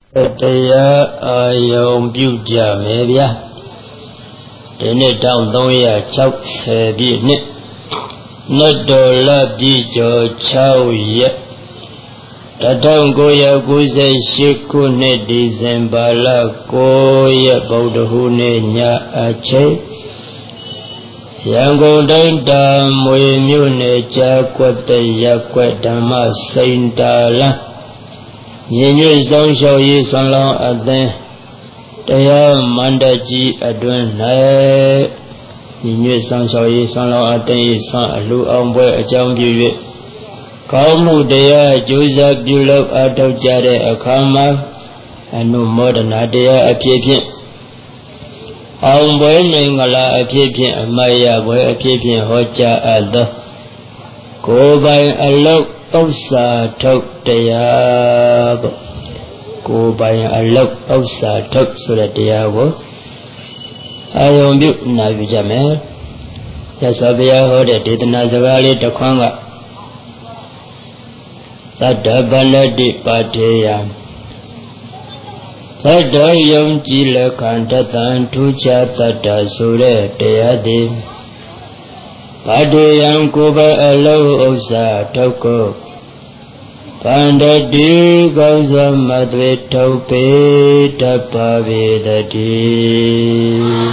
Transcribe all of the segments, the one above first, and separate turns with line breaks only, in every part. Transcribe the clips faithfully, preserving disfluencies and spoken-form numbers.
တရားအာယုံပြုကြမယ်ဗျာဒီနေ့တောင်သုံးရာ၆၀ပြည့်နှစ်နတ်တော်လပြည့်ကျော်၆ရက်တထောင်ကိုရာ၉၈ခုနှစ်ဒီဇင်ဘာလ၉ရက်ဗုဒ္ဓဟူးနေ့ညအချိန်ရန်ကုန်တိုင်းတာမွေမြို့နယ်ကြားကွက်တရက်ကွက်ဓမ္မစိန်တာလညီညွတ်ဆောင်ရှောက်ရေးဆွမ်းလောင်းအသင်းတရားမန္တကြီးအတွင်၌ညီညွတ်ဆောင်ရှောက်ရေးဆွမ်းလောင်းအသင်း၏ဆွမ်းအလူအောင်ပွဲအကြောင်းပြု၍ကောင်းမှုတရားကျိုးစားပြုလုပ်အထောက်ကြတဲ့အခါမှာအနုမောဒနာတရားအဖြစ်ဖြင့်အောင်ပွဲနိုင်ငလာအဖြစ်ဖြင့်အမတ်ရပွဲအဖြစ်ဖြင့်ဟောကြားအပ်သောကိုယ်ပိုင်အလုပ်ဥစ္စာထုတ်တရားပေါ့ကိုယ်ပိုင်အလုပ်ဥစ္စာထုတ်ဆိုတဲ့တရားကိုအာယုံပြုနာယူကြမယ်။ရသော်ဘုရားဟောတဲ့ဒေသနာစကားလေးတစ်ခွန်းကသတ္တဗလတိပါထေယသတ္တယုံကြည်လက္ခဏတံထူးခြားသတ္တဆိုတဲ့တရားသည်ပါထေယံကိုယ်ပိုင်အလုပ်ဥစ္စာထုတ်ကိုဗန္တတိကောင်းစွာမသွေထုတ်ပေတတ်ပါပေတည်း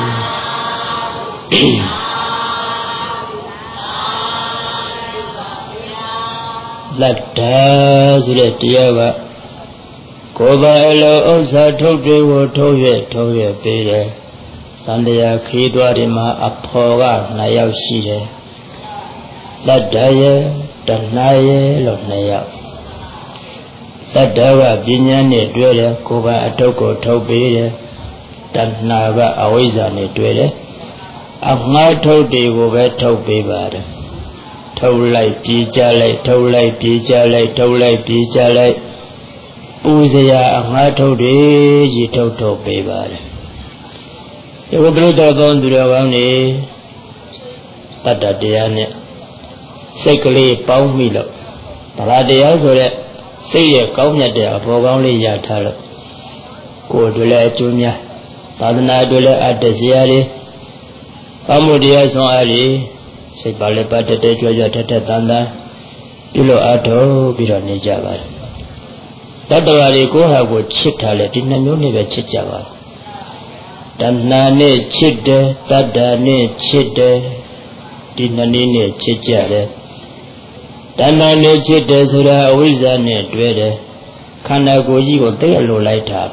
လတ္တာဆိုတဲ့တရားကကိုယ်ပိုင်အလုပ်ဥစ္စာထုတ်တွေကိုထုတ်ရထုတ်ရပေးတယ်သံတရားခီးသွားဒီမှာအဖော်ကနှစ်ယောက်ရှိတယ်လတ္တရဲ့တဏှာရဲ့လို့နှစ်ယောက်သတ္တဝပညာနဲ့တွေ့တယ်ကိုယ်ပိုင်အထုတ်ကိုထုတ်ပေးတယ်တဏှာကအဝိဇ္ဇာနဲ့တွေ့တယ်အမှားထုတ်တွေကိုပဲထုတ်ပေးပါတယ်ထုတ်လိုက်ပြေးကြလိုက်ထုတ်လိုက်ပြေးကြလိုက်ထုတ်လိုက်ပြေးကြလိုက်ပူဇရာအမှားထုတ်တွေကြီးထုတ်ထုတ်ပေးပါတယ်ဒီဝိပရိတကောင်းသူတော်ကောင်းနေတတ္တတရားနဲ့စိတ်ကလေးပေါင်းမိလို့တရားတရားဆိုတဲ့စိတ်ရဲ့ကောင်းမြတ်တဲ့အပေါ်ကောင်းလေးရထားလို့ကိုယ်တို့လည်းအကျိုးများသာသနာတို့လည်းအတ္တစရာလေးကောင်းမှုတရားဆောင်အားလေးစိတ်ပါလည်းပတ်တဲ့ကြွကြွထက်ထက်တန်တန်ပြုလို့အထောက်ပြီးတော့နေကြပါတယ်တတ္တဝါတွေကိုယ်ဟာကိုချစ်ထားလေဒီနှမျိုးနဲ့ပဲချစ်ကြပါတဏှာနဲ့ချစ်တယ်တတ္တနဲ့ချစ်တယ်ဒီနှစ်နည်းနဲ့ချစ်ကြတယ်တဏှာနဲ့ချစ်တယ်ဆိုတာအဝိဇ္ဇာနဲ့တွဲတယ်ခန္ဓာကိုယ်ကြီးကိုတိတ်အလိုလိုက်တာ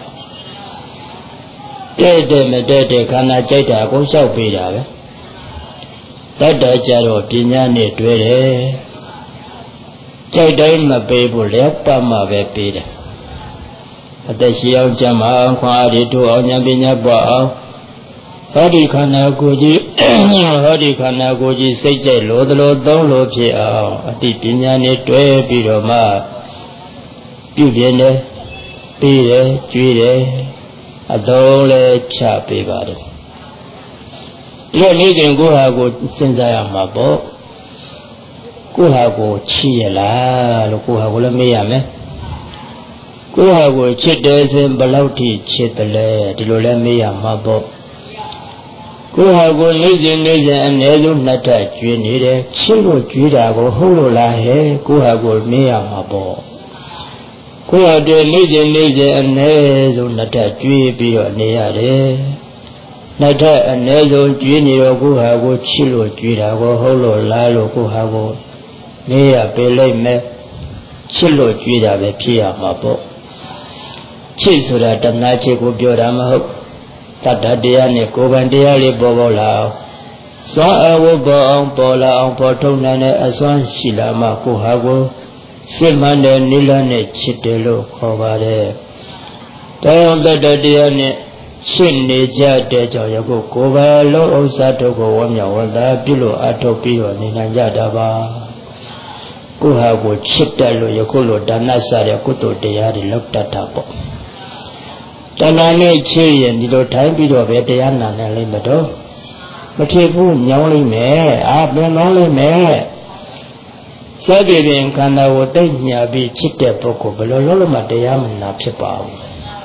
ပဲတဲ့တဲ့မတဲ့တဲ့ခန္ဓာကြိုက်တာကိုလျှောက်ပေးတာပဲတတ္တကြတော့ပညာနဲ့တွဲတယ်ကြိုက်တိုင်းမပေးဘူးလေပတ်မှပဲပေးတယ်အသက်ရှိအောင်ကြမ်းအောင်ခွန်အားတွေတို့အောင်ဉာဏ်ပညာပွားအောင်ဟောဒီခန္ဓာကိုယ်ကြီးဟောဒီခန္ဓာကိုယ်ကြီးစိတ်ကြိုက်လို့သလိုသုံးလို့ဖြစ်အောင်အတိပညာနဲ့တွဲပြီးတော့မှပြုပြင်းတယ်ပြီးတယ်ကြွေးတယ်အတော်လည်းချပေးပါတယ်ဒီနေ့ခင်ကိုဟာကိုစဉ်းစားရမှာပေါ့ကိုဟာကိုချစ်ရလားလို့ကိုဟာကိုလည်းမေးရမယ်ကိုဟာကိုချစ်တယ်ဆိုရင်ဘယ်လောက်ထိချစ်တယ်လဲဒီလိုလည်းမေးရမှာပေါ့ကိုဟာကိုနေစဉ်နေစဉ်အနည်းဆုံးနှစ်ထပ်ကျွေးနေတယ်ချစ်လို့ကျွေးတာကိုဟုတ်လို့လားဟဲ့ကိုဟာကိုမေးရမှာပေါ့ကိုဟာတွေနေစဉ်နေစဉ်အနည်းဆုံးနှစ်ထပ်ကျွေးပြီးတော့နေရတယ်နှစ်ထပ်အနည်းဆုံးကျွေးနေတော့ကိုဟာကိုချစ်လို့ကျွေးတာကိုဟုတ်လို့လားလို့ကိုဟာကိုမေးရပေးလိုက်မယ်ချစ်လို့ကျွေးတာပဲဖြစ်ရမှာပေါ့ချစ်ဆိုတာတဏှာချစ်ကိုပြောတာမဟုတ်တတ္တတရားနဲ့ကိုယ်ပိုင်တရားလေးပေါ်ပေါ်လာအောင်စွမ်းအဝတ်ပေါ်အောင်ပေါ်လာအောင်ပေါ်ထုတ်နိုင်တဲ့အစွမ်းရှိလာမှကိုဟာကိုစစ်မှန်တဲ့နိလနဲ့ချစ်တယ်လို့ခေါ်ပါတယ်။တောတတ္တတရားနဲ့ချစ်နေကြတဲ့ကြောင့်ယခုကိုယ်ပိုင်လုံးဥစ္စာတို့ကိုဝမ်းမြောက်ဝမ်းသာပြုလို့အထောက်ပြီးတော့နေနိုင်ကြတာပါ။ကိုဟာကိုချစ်တယ်လို့ယခုလိုဒါနစတဲ့ကုသိုလ်တရားတွေလောက်တတ်တာပေါ့။တဏှာနဲ့ချစ်ရင်ဒီလိုထိုင်ပြီးတော့ပဲတရားနာနိုင်လိမ့်မတော့မဖြစ်ဘူးညောင်းလိမ့်မယ်အာပြန်ကောင်းလိမ့်မယ်စသည်ဖြင့်ခန္ဓာကိုတိတ်ညာပြီးချစ်တဲ့ပုဂ္ဂိုလ်ဘယ်လိုလုပ်လို့မှတရားမနာဖြစ်ပါဘူး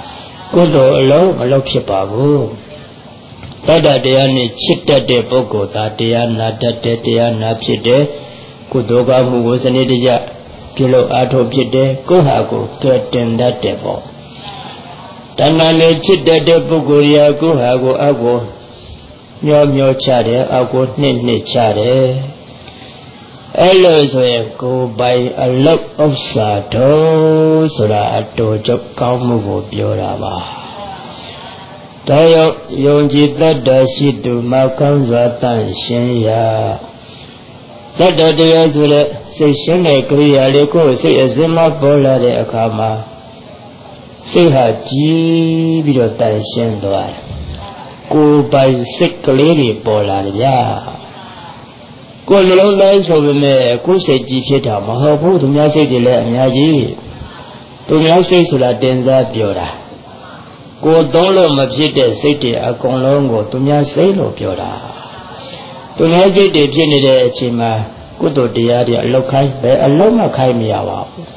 ကုသိုလ်အလုံးမလုပ်ဖြစ်ပါဘူးတတ္တတရားနဲ့ချစ်တတ်တဲ့ပုဂ္ဂိုလ်သာတရားနာတတ်တဲ့တရားနာဖြစ်တဲ့ကုသိုလ်ကောင်းမှုကိုစနစ်တကျပြုလို့အားထုတ်ဖြစ်တဲ့ကိုယ်ဟာကိုယ်တွေ့တင်တတ်တဲ့ပေါ့တဏှာနဲ့ချစ်တတ်တဲ့ပုဂ္ဂိုလ်ရာကိုယ်ဟာကိုယ်အကိုမျောမျောချတယ်အကိုနှစ်နှစ်ချတယ်အဲ့လိုဆိုရင်ကိုယ်ပိုင်အလုတ်ဥစ္စာတော်ဆိုတာအတူချုပ်ကောင်းမှုကိုပြောတာပါဒါရောက်ယုံကြည်တတ်တာရှိသူမှာကောင်းစွာတန်ရှင်းရာတတ်တော်တရားဆိုတဲ့စိတ်ရှင်းတဲ့ကိရိယာလေးကိုစိတ်အစင်းမပေါ်လာတဲ့အခါမှာစိတ်ဟာကြည်ပြီးတော့တန်ရှင်းသွားတယ်ကိုယ်ပိုင်စိတ်ကလေးတွေပေါ်လာတယ်ဗျာကိုယ်လုံးတိုင်းဆိုပေမဲ့ကိုယ်စိတ်ကြည်ဖြစ်တာမဟုတ်ဘူးသူများစိတ်တွေလည်းအများကြီးသူများစိတ်ဆိုတာတင်စားပြောတာကိုယ်သုံးလို့မဖြစ်တဲ့စိတ်တွေအကုန်လုံးကိုသူများစိတ်လို့ပြောတာသူများစိတ်တွေဖြစ်နေတဲ့အချိန်မှာကုသိုလ်တရားတွေအလောက်ခိုင်းပဲအလောက်မခိုင်းမရပါဘူး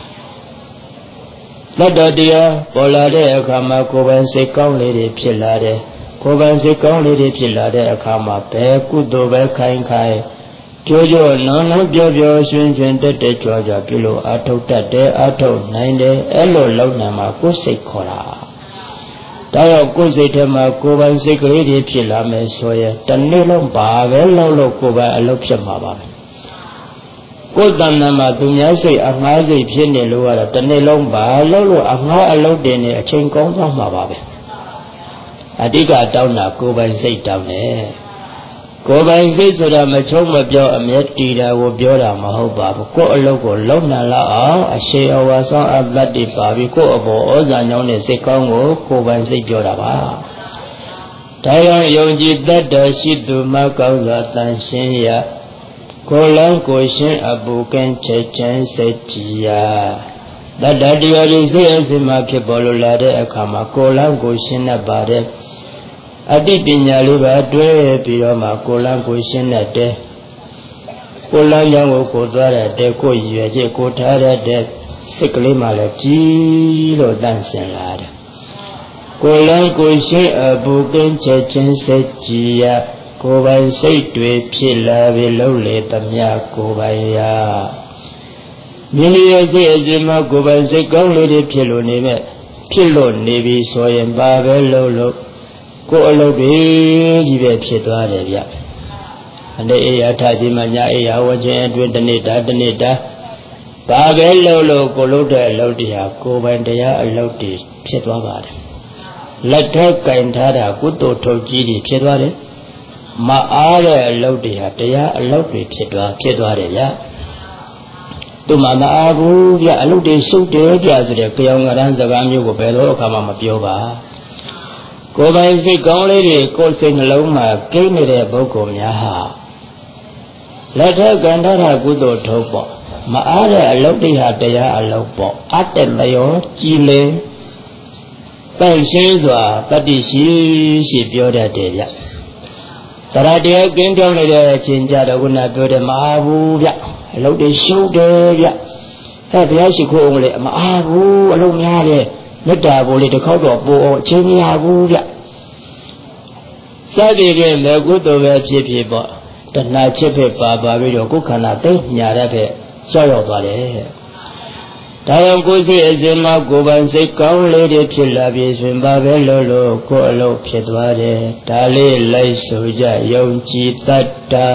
လက်တော်တရားပေါ်လာတဲ့အခါမှာကိုယ်ပိုင်စိတ်ကောင်းလေးတွေဖြစ်လာတယ်ကိုယ်ပိုင်စိတ်ကောင်းလေးတွေဖြစ်လာတဲ့အခါမှာဘယ်ကုသိုလ်ပဲခိုင်းခိုင်းကြိုးကြိုးနောင်နောင်ပြောပြောရွှင်ရွှင်တက်တက်ကြွကြွပြုလို့အာထုတ်တတ်တယ်အာထုတ်နိုင်တယ်အဲ့လိုလောက်နေမှာကိုယ်စိတ်ခေါ်တာဒါတော့ကိုယ်စိတ်ထဲမှာကိုယ်ပိုင်စိတ်ကလေးတွေဖြစ်လာမယ်ဆိုရင်တနေ့လုံးပါပဲလောက်လို့ကိုယ်ပိုင်အလုပ်ဖြစ်မှာပါပဲကိုယ်တဏ္ဍာမှာသူများစိတ်အငှားစိတ်ဖြစ်နေလို့ကတော့တနေ့လုံးပါလောက်လို့အငှားအလုပ်တင်နေအချိန်ကောင်းသွားမှာပါပဲအတိကတောင်းတာကိုယ်ပိုင်စိတ်တောင်းတယ်ကိုယ်ပိုင်စိတ်ဆိုတာမချုံမပြောအမြဲတည်တာကိုပြောတာမဟုတ်ပါဘူးကိုယ်အလုပ်ကိုလုံးနိုင်လောက်အောင်အရှိအဝါဆောင်အပ္ပတ္တိပါပြီးကိုယ်အပေါ်ဩဇာညောင်းတဲ့စိတ်ကောင်းကိုကိုယ်ပိုင်စိတ်ပြောတာပါဒါကြောင့်ယုံကြည်တတ်တော်ရှိသူမှကောင်းစွာတန်ရှင်းရကိုယ်လုံးကိုယ်ရှင်းအပူကင်းချက်ချင်းစိတ်ကြည်ရာတတ္တတရားဒီစိတ်အစဉ်မှာဖြစ်ပေါ်လို့လာတဲ့အခါမှာကိုယ်လုံးကိုယ်ရှင်းတတ်ပါတယ်အတိပညာလေးပါတွဲပြီးတော့မှကိုယ်လန်းကိုရှင်းတတ်တယ်ကိုယ်လန်းကြောင့်ကိုကိုသွားတဲ့တဲ့ကိုရွယ်ချက်ကိုထားတဲ့တဲ့စိတ်ကလေးမှလည်းကြီးလို့တန့်စင်လာတယ်ကိုယ်လန်းကိုရှင်းအပူကင်းချက်ချင်းစိတ်ကြည်ရကိုယ်ပိုင်စိတ်တွေဖြစ်လာပြီလုံးလေသမျှကိုယ်ပိုင်ရာမြင်ရစိတ်အစဉ်မှာကိုယ်ပိုင်စိတ်ကောင်းလေးတွေဖြစ်လို့နေမဲ့ဖြစ်လို့နေပြီဆိုရင်ပါပဲလုံးလို့ကိုယ်အလုပ်တွေကြီးပဲဖြစ်သွားတယ်ဗျအနေအေးရထားခြင်းမညာအေးရဝခြင်းအတွင်းတနေ့တာတနေ့တာဘာပဲလုပ်လို့ကိုလုပ်တဲ့အလုပ်တရားကိုယ်ပိုင်တရားအလုပ်တွေဖြစ်သွားပါတယ်လက်ထက်ကင်ထားတာကုသိုလ်ထုတ်ကြီးတွေဖြစ်သွားတယ်မအားတဲ့အလုပ်တွေဟာတရားအလုပ်တွေဖြစ်သွားဖြစ်သွားတယ်ဗျသူမှမအားဘူးဗျအလုပ်တွေရှုပ်တယ်ဗျဆိုတဲ့ကြောင်ကရန်စကားမျိုးကိုဘယ်လိုအခါမှမပြောပါကိုယ်ပိုင်စိတ်ကောင်းလေးတွေကိုယ်စိတ်နှလုံးမှာကိန်းနေတဲ့ပုဂ္ဂိုလ်များဟာလက်ထက်ကံထားတာကုသိုလ်ထုတ်ပေါ့မအားတဲ့အလုပ်တွေဟာတရားအလုပ်ပေါ့အတ္တမယောကြည်လေပိုင်ရှင်းစွာတတ္တိရှိရှိပြောတတ်တယ်ဗျသရတရားကင်းပြောင်းနေတဲ့အချိန်ကြတော့ခုနပြောတယ်မအားဘူးဗျအလုပ်တွေရှုပ်တယ်ဗျအဲဘုရားရှိခိုးအောင်လေမအားဘူးအလုပ်များတယ်မေတ္တာပို့လေးတစ်ခေါက်တော့ပို့အောင်အချိန်မရဘူးဗျစသည်ဖြင့်လည်းကုသိုလ်ပဲဖြစ်ဖြစ်ပေါ့တဏှာချစ်ဖြစ်ပါပါပြီးတော့ကိုယ်ခန္ဓာသိညာတဲ့ဖက်ကြောက်ရောက်သွားတယ်ဒါကြောင့်ကိုယ်စိတ်အစဉ်မှာကိုယ်ပိုင်စိတ်ကောင်းလေးတွေဖြစ်လာပြီဆိုရင်ဘာပဲလို့လို့ကိုယ်အလုပ်ဖြစ်သွားတယ်ဒါလေးလိုက်ဆိုကြယုံကြည်တတ်တာ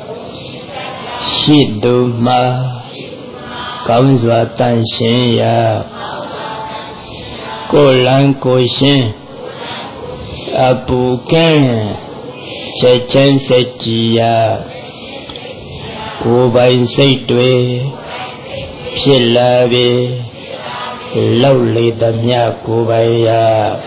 ရှိသူမှာကောင်းစွာတန်ရှင်းရာကိုယ်လန်းကိုရှင်းအပူကင်းချက်ချင်းစိတ်ကြည်ရာကိုယ်ပိုင်စိတ်တွေဖြစ်လာပြီလောက်လေသမျှကိုယ်ပိုင်ရာ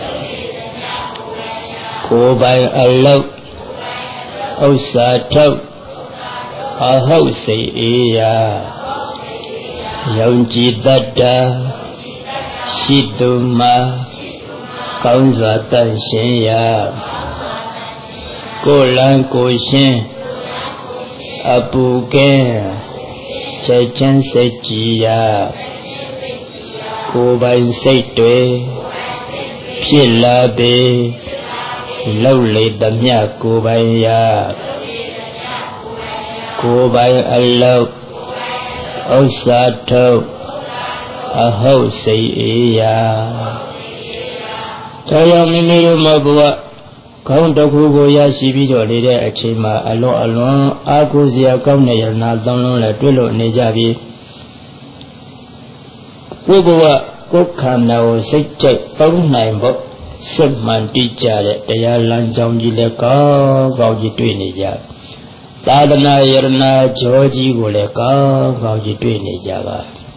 ကိုယ်ပိုင်အလောက်ဥစ္စာထုတ်အဟုတ်စိတ်အေးရာယုံကြည်တတ်တာရှိသူမှာကောင်းစွာတန်ရှင်းရာကိုယ်လန်းကိုရှင်းအပူကင်းချက်ချင်းစိတ်ကြည်ရာကိုယ်ပိုင်စိတ်တွေဖြစ်လာပေလောက်လေသမျှကိုယ်ပိုင်ရာကိုယ်ပိုင်အလောက်ဥစ္စာထုတ်အဟုတ်စိတ်အေးရာတရားမိမိတို့မှာဘဝကောင်းတစ်ခုကိုရရှိပြီးတော့နေတဲ့အချိန်မှာအလွန်အလွန်အားကိုးစရာကောင်းတဲ့ယန္နာသုံးလုံးလည်းတွေ့လို့နေကြပြီကိုယ်ဘဝကိုယ်ခန္ဓာကိုစိတ်ကြိုက်သုံးနိုင်ဖို့စစ်မှန်တိကျတဲ့တရားလမ်းကြောင်းကြီးလည်းကောင်းကောင်းကြီးတွေ့နေကြသာသနာယရနာကြောကြီးကိုလည်းကောင်းကောင်းကြီးတွေ့နေကြပါ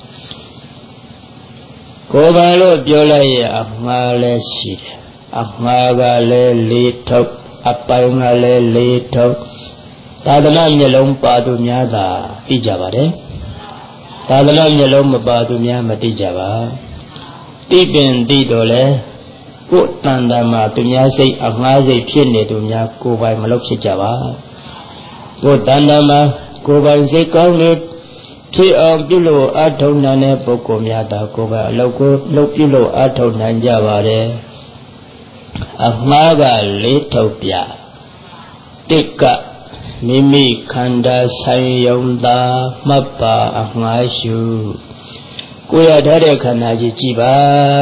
ကိုယ်ပါလို့ပြောလိုက်ရအမှားလည်းရှိတယ်အမှားကလည်းလေးထုတ်အပိုင်ကလည်းလေးထုတ်သာသနာမျက်လုံးပါသူများသာသိကြပါတယ်သာသနာမျက်လုံးမပါသူများမသိကြပါသိပင်သိတော့လေကိုယ်တန်တမှာသူများစိတ်အမှားစိတ်ဖြစ်နေသူများကိုယ်ပိုင်မလုပ်ဖြစ်ကြပါကိုယ်တန်တမှာကိုယ်ပိုင်စိတ်ကောင်းနေဖြစ်အောင်ပြုလို့အထောက်နိုင်တဲ့ပုဂ္ဂိုလ်များသာကိုယ်ပိုင်အလုပ်ကိုလုပ်ပြုလို့အထောက်နိုင်ကြပါတယ်အမှားကလေးထုတ်ပြတိတ်ကမိမိခန္ဓာဆိုင်ယုံသာမှတ်ပါအမှားရှုကိုယ်ရထားတဲ့ခန္ဓာကြီးကြည့်ပါ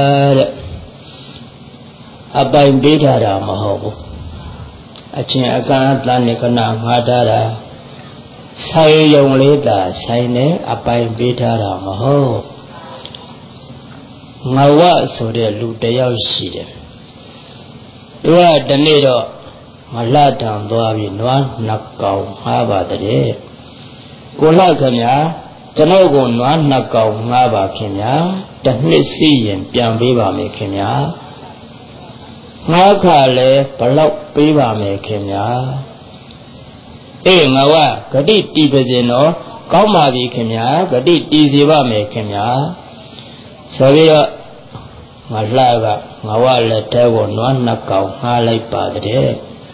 တဲ့အပိုင်ပေးထားတာမဟုတ်ဘူးအချင်းအကန့်အသတ်နဲ့ခဏငှားထားတာဆိုင်ယုံလေးသာဆိုင်နေအပိုင်ပေးထားတာမဟုတ်ငါဝဆိုတဲ့လူတယောက်ရှိတယ်သူကဒီနေ့တော့မလှတံသွားပြီးနွားနှစ်ကောင်ငှားပါတဲ့ကိုလှခင်ဗျာကျွန်တော်ကိုနွားနှစ်ကောင်ငှားပါခင်ဗျာတစ်နှစ်စီးရင်ပြန်ပေးပါမယ်ခင်ဗျာငှားခါလဲဘလောက်ပေးပါမယ်ခင်ဗျာအေးငါကဂတိတီးပါစေနော်ကောင်းပါပြီခင်ဗျာဂတိတီးစီပါမယ်ခင်ဗျာဆိုပြီးတော့ငါလှကငါဝလက်ထဲကိုနွားနှစ်ကောင်ငှားလိုက်ပါတဲ့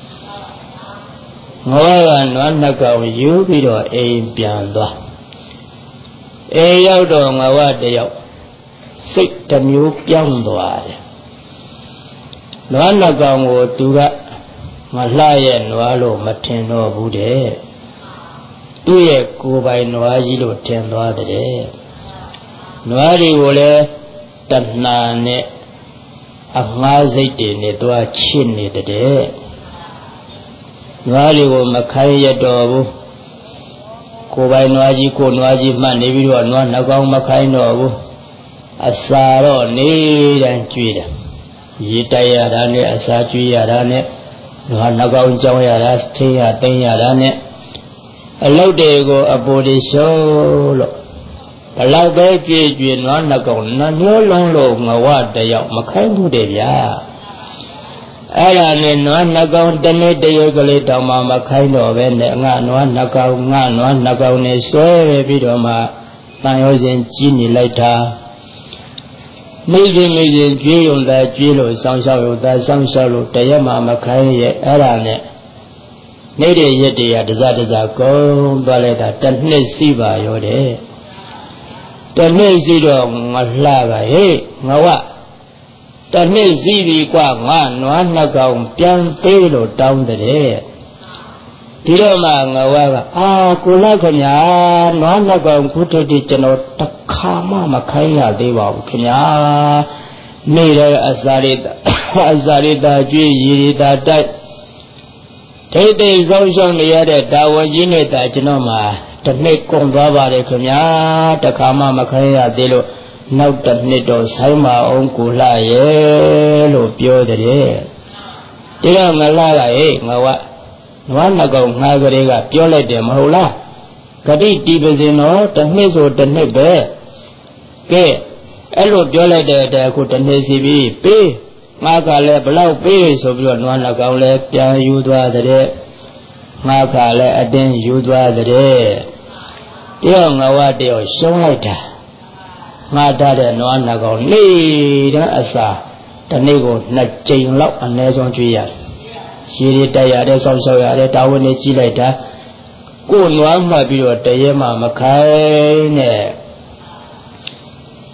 ငါဝကနွားနှစ်ကောင်ယူပြီးတော့အိမ်ပြန်သွားအိမ်ရောက်တော့ငါဝတယောက်စိတ်တစ်မျိုးပြောင်းသွားတယ်နွားနှစ်ကောင်ကိုသူကငါလှရဲ့နွားလို့မထင်တော့ဘူးတဲ့သူ့ရဲ့ကိုယ်ပိုင်နွားကြီးလို့ထင်သွားတဲ့နွားတွေကိုလည်းတဏှာနဲ့အမှားစိတ်တွေနဲ့တွားချစ်နေတဲ့နွားတွေကိုမခိုင်းရတော့ဘူးကိုယ်ပိုင်နွားကြီးကိုယ်နွားကြီးမှတ်နေပြီးတော့နွားနှကောင်မခိုင်းတော့ဘူးအစာတော့နေတိုင်းကျွေးတယ်ရေတိုက်ရတာနဲ့အစာကျွေးရတာနဲ့နွားနှကောင်ကြောင်းရတာထင်းရသိမ်းရတာနဲ့အလုပ်တွေကိုအပူတွေရှုံးလို့ဘလောက်ပဲကြွေကြွေနွားနှကောင်နှမျိုးလုံးလို့ငဝတယောက်မခိုင်းဘူးတဲ့ဗျာအဲ့ဒါနဲ့နွားနှကောင်တနေ့တရွေးကလေးတောင်မှမခိုင်းတော့ပဲနဲ့ငါနွားနှကောင်ငါနွားနှကောင်နဲ့ဆွဲပြီးတော့မှတန်ရောစဉ်ကြီးနေလိုက်တာမိခင်မိခင်ကြွေးရုံသာကြွေးလို့စောင်းရှောက်ရုံသာစောင်းရှောက်လို့တရက်မှမခိုင်းရဲ့အဲ့ဒါနဲ့နေတဲ့ရက်တည်းရတစားတစားကုန်သွားလိုက်တာတစ်နှစ်စီးပါရောတဲ့တစ်နှစ်စီးတော့ငါလှကဟေးငါဝတစ်နှစ်စီးပြီกว่าငါနွားနှစ်ကောင်ပြန်ပေးလို့တောင်းတဲ့ဒီတော့မှငါဝကအာကိုလခင်ဗျာနွားနှစ်ကောင်ခုတည်းတည်းကျွန်တော်တစ်ခါမှမခိုင်းရသေးပါဘူးခင်ဗျာနေတဲ့အစာရိတအစာရိတကျွေးရည်တာတိုက်ထိတ်သိမ်းဆုံးရှုံးနေရတဲ့တာဝန်ကြီးနဲ့တာကျွန်တော်မှတစ်နှစ်ကုန်သွားပါတယ်ခင်ဗျာတစ်ခါမှမခိုင်းရသေးလို့နောက်တစ်နှစ်တော့ဆိုင်မအောင်ကိုလှရဲ့လို့ပြောတဲ့ဒီတော့ငါလှကဟေးငါဝနွားနှကောင်ငှားကလေးကပြောလိုက်တယ်မဟုတ်လားဂတိတီးပါစေနော်တစ်နှစ်ဆိုတစ်နှစ်ပဲကဲအဲ့လိုပြောလိုက်တဲ့တဲ့အခုတစ်နှစ်စီပြီပေးငါကလည်းဘလောက်ပေးဆိုပြီးတော့နွားနှကောင်လည်းပြန်ယူသွားတဲ့ငါကလည်းအတင်းယူသွားတဲ့တယောက်ငါဝတယောက်ရှုံးလိုက်တာငါထားတဲ့နွားနှကောင်နေတဲ့အစာတနေ့ကိုနှစ်ကြိမ်လောက်အနည်းဆုံးကျွေးရတယ်ရေတွေတိုက်ရတဲ့ဆောက်ရှောက်ရတဲ့တာဝန်တွေကြီးလိုက်တာကိုယ်နွားမှပြီးတော့တရေမှမခိုင်းနဲ့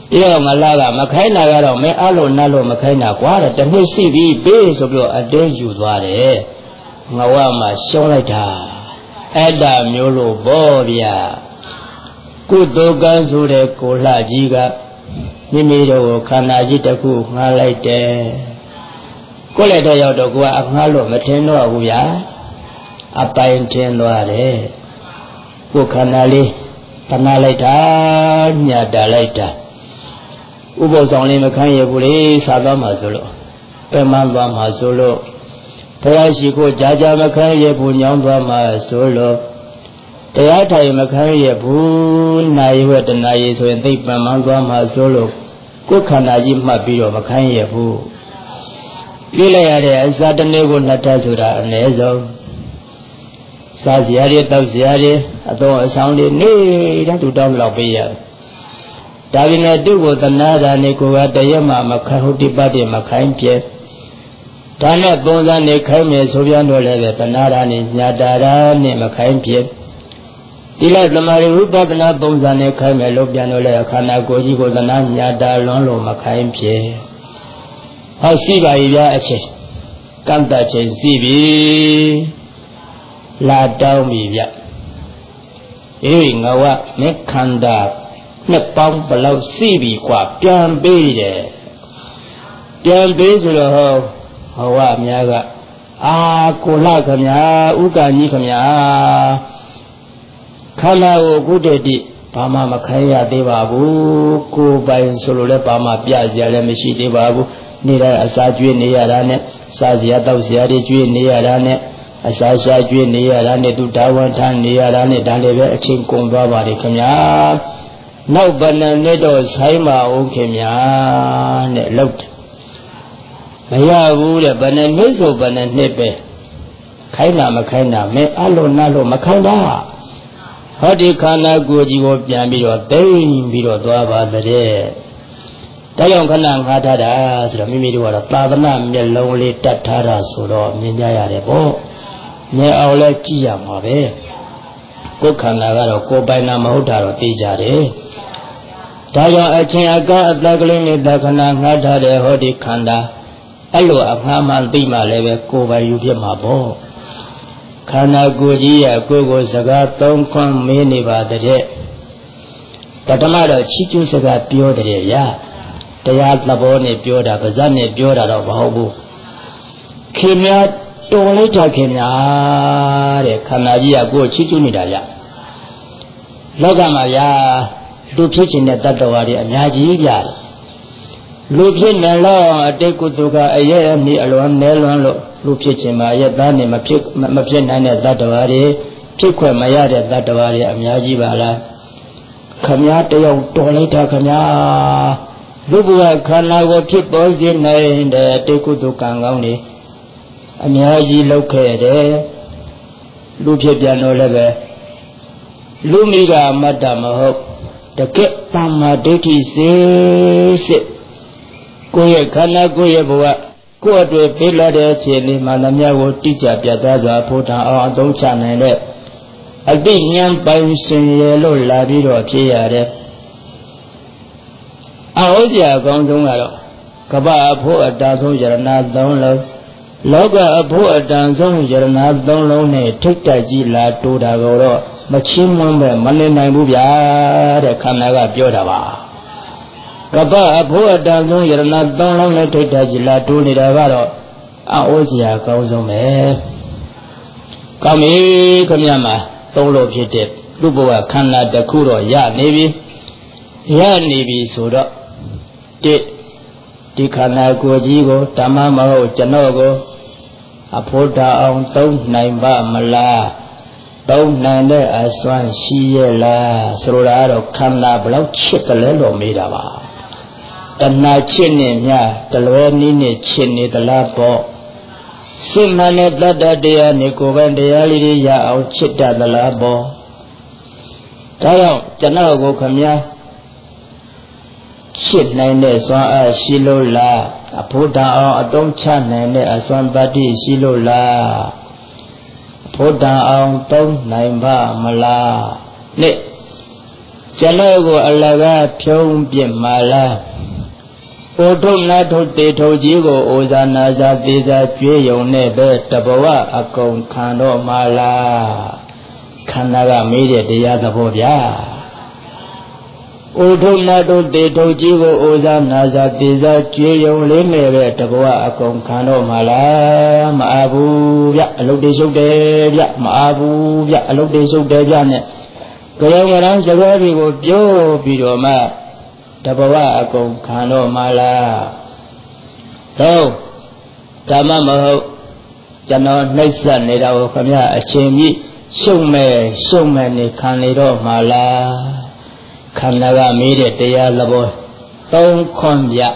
ဒီတော့ငလာကမခိုင်းတာကတော့မင်းအလို့နတ်လို့မခိုင်းတာကွာတဲ့တနှစ်ရှိပြီပေးဆိုပြီးတော့အတင်းယူသွားတယ်ငဝမှာရှုံးလိုက်တာအဲ့ဒါမျိုးလို့ပေါ့ဗျာကုသိုလ်ကံဆိုတဲ့ကိုလှကြီးကမိမိတို့ကိုခန္ဓာကြီးတစ်ခုငှားလိုက်တယ်ကိုယ်လည်းတော့ရောက်တော့ကိုကအငှားလို့မထင်တော့ဘူးဗျာအပိုင်ထင်သွားတယ်ကိုခန္ဓာလေးတနာလိုက်တာညှတာလိုက်တာဥပုသ်ဆောင်လေးမခံရဘူးလေစားသွားမှာဆိုလို့ပင်မသွားမှာဆိုလို့ဘုရားရှိခိုးကြာကြာမခံရဘူးညောင်းသွားမှာဆိုလို့တရားထိုင်မခံရဘူးနိုင်ဝတ္တနာရီဆိုရင်သိပ္ပံမှန်သွားမှာဆိုလို့ကိုယ်ခန္ဓာကြီးမှတ်ပြီးတော့မခံရဘူးပြည့်လိုက်ရတဲ့အစာတစ်နေ့ကိုနှစ်ထပ်ဆိုတာအနည်းဆုံးစားစရာတွေတောက်စရာတွေအတော့အဆောင်တွေနေတဲ့သူတောင်းလောက်ပေးရတယ်ဒါပေမဲ့သူ့ကိုသနာတာနေကိုယ်ကတရက်မှမခံဟုတ်တိပတ်တွေမခိုင်းပြဲဒါနဲ့ပုံစံနေခိုင်းမယ်ဆိုပြန်တော့လည်းပဲသနာတာနေညာတာတာနဲ့မခိုင်းပြဲဒီလိုက်သမာဓိဝိပဿနာပုံစံနဲ့ခိုင်းမယ်လို့ပြန်တော့လည်းခန္ဓာကိုယ်ကြီးကိုသနာညာတာလွန်းလို့မခိုင်းပြဲဟောရှိပါရဲ့ဗျာအချင်းကံတချင်းရှိပြီလာတောင်းပြီဗျအေးငါကမေခန္ဓာနှစ်ပေါင်းဘလောက်ရှိပြီกว่าပြန်ပေးတယ်ပြန်ပေးဆိုတော့ဟောဟောကအများကအာကိုလှခမညာဥက္ကကြီးခမညာခန္ဓာကိုအခုတည်းတည်းဘာမှမခိုင်းရသေးပါဘူးကိုယ်ပိုင်ဆိုလို့လည်းဘာမှပြကြလည်းမရှိသေးပါဘူးနေတဲ့အစာကျွေးနေရတာနဲ့စားစရာတောက်စရာတွေကျွေးနေရတာနဲ့အစာရှာကျွေးနေရတာနဲ့သူဓာဝန်ထမ်းနေရတာနဲ့ဒါလည်းပဲအချင်းကုန်သွားပါလေခင်ဗျာနောက်ဘယ်နဲ့တော့ဆိုင်ပါဦးခင်ဗျာနဲ့လောက်မရဘူးတဲ့ဘယ်နဲ့နှစ်ဆိုဘယ်နဲ့နှစ်ပဲခိုင်းတာမခိုင်းတာမင်းအလုံးနာလို့မခိုင်းတာဟောဒီခန္ဓာကိုယ်ကြီးကိုပြန်ပြီးတော့သိမ့်ပြီးတော့သွားပါတဲ့ဒါကြောင့်ခဏငါထားတာဆိုတော့မိမိတို့ကတော့သာသနာမျက်လုံးလေးတတ်ထားတာဆိုတော့မြင်ကြရတယ်ပေါ့မြင်အောင်လဲကြည့်ရမှာပဲကိုယ်ခန္ဓာကတော့ကိုယ်ပိုင်တာမဟုတ်တာတော့သိကြတယ်ဒါကြောင့်အချင်းအကအတ္တကလေးနဲ့တခဏငှားထားတဲ့ဟောဒီခန္ဓာအဲ့လိုအမှားမှန်သိမှလည်းပဲကိုယ်ပိုင်ယူဖြစ်မှာပေါ့ခန္ဓာကိုယ်ကြီးရကိုယ်ကိုစကားသုံးခွန်းမင်းနေပါတဲ့ပထမတော့ချီးကျူးစကားပြောတယ်ဗျာတရားသဘောနဲ့ပြောတာပါးစပ်နဲ့ပြောတာတော့မဟုတ်ဘူးခင်ဗျာတော်လိုက်တာခင်ဗျာတဲ့ခန္ဓာကြီးကကိုယ်ချီးကျူးနေတာဗျလောကမှာဗျာလူဖြစ်ခြင်းတဲ့တတ္တဝါတွေအများကြီးဗျာလူဖြစ်နေလို့အတိတ်ကုသိုလ်ကအရဲ့အနည်းအလွန်နဲလွန်းလို့လူဖြစ်ခြင်းမှာရဲ့သားနဲ့မဖြစ်မဖြစ်နိုင်တဲ့တတ္တဝါတွေဖြစ်ခွင့်မရတဲ့တတ္တဝါတွေအများကြီးပါလားခမည်းတယောက်တော်လိုက်တာခမည်းလူဘဝခန္ဓာကိုဖြစ်ပေါ်စေနိုင်တဲ့တိတ်ကုသိုလ်ကံကောင်းတွေအများကြီးလောက်ခဲ့တယ်လူဖြစ်ပြန်တော့လည်းပဲလူမိကအမတ္တမဟုတ်တကယ်တမ္မာဒိဋ္ဌိစေစစ်ကိုယ့်ရဲ့ခန္ဓာကိုယ့်ရဲ့ဘဝကိုယ့်အတွက်ပေးလာတဲ့အခြေအနေမှန်သမျှကိုတိကျပြတ်သားစွာဖို့ထံအောင်အသုံးချနိုင်တဲ့အတိဉာဏ်ပိုင်ရှင်ရလို့လာပြီးတော့ဖြစ်ရတယ်အဟောကြာအကောင်းဆုံးကတော့ကပ္ပအဖို့အတာဆုံးယရဏသုံးလုံးလောကအဖို့အတန်ဆုံးယရဏသုံးလုံးနဲ့ထိတ်တက်ကြီးလာတိုးတာကိုတော့မချင်းမွန်းပဲမနေနိုင်ဘူးဗျာတဲ့ခန္ဓာကပြောတာပါကပ္ပအဖို့အတန်ဆုံးယရဏသုံးလုံးနဲ့ထိတ်တက်ကြီးလာတိုးနေတာကတော့အဟောကြာအကောင်းဆုံးပဲကောင်းပြီခင်ဗျာမှာသုံးလို့ဖြစ်တဲ့လူဘဝခန္ဓာတစ်ခုတော့ရနေပြီရနေပြီဆိုတော့တိဒီခန္ဓာကိုယ်ကြီးကိုဓမ္မမဟုတ်ကျွန်တော်ကိုအဖို့တာအောင်သုံးနိုင်ပါမလားသုံးနိုင်တဲ့အစွမ်းရှိရဲ့လားဆိုလိုတာကတော့ခန္ဓာဘယ်လောက်ချစ်တယ်လဲလို့မေးတာပါတဏှာချစ်နေမြတလွယ်နည်းနဲ့ချစ်နေသလားပေါ့စိတ်မှန်တဲ့တတ္တတရားနဲ့ကိုယ်ပိုင်တရားလေးတွေရအောင်ချစ်တတ်သလားပေါ့ဒါကြောင့်ကျွန်တော်ကိုခမည်းချစ်နိုင်တဲ့စွမ်းအားရှိလို့လားအဖို့တန်အောင်အသုံးချနိုင်တဲ့အစွမ်းတတ္တိရှိလို့လားအဖို့တန်အောင်သုံးနိုင်ပါမလားနဲ့ကျွန်တော်ကိုအလကားဖြုံးပြစ်မာလားအိုထုံနာထုတေထုံကြီးကိုအိုဇာနာဇာသေးသာကျွေးယုံနဲ့ပဲတဘဝအကုန်ခံတော့မာလားခန္ဓာကမေးတဲ့တရားသဘောဗျာအိုထုံနာထုတေထုံကြီးကိုအိုဇာနာဇာသေးသာကျွေးယုံလေးနဲ့ပဲတဘဝအကုန်ခံတော့မာလားမအားဘူးဗျအလုတ်တေရှုပ်တယ်ဗျမအားဘူးဗျအလုတ်တေရှုပ်တယ်ဗျနဲ့ကြောင်ကရံစကားတွေကိုပြောပြီးတော့မှတဘဝအကုန်ခံတော့မှလားတော့ဓမ္မမဟုတ်ကျွန်တော်နှိမ့်ဆက်နေတာကိုခမရအချိန်ကြီးရှုံမဲ့ရှုံမဲ့နေခံနေတော့မှလားခန္ဓာကမေးတဲ့တရားသဘောသုံးခွန်ပြ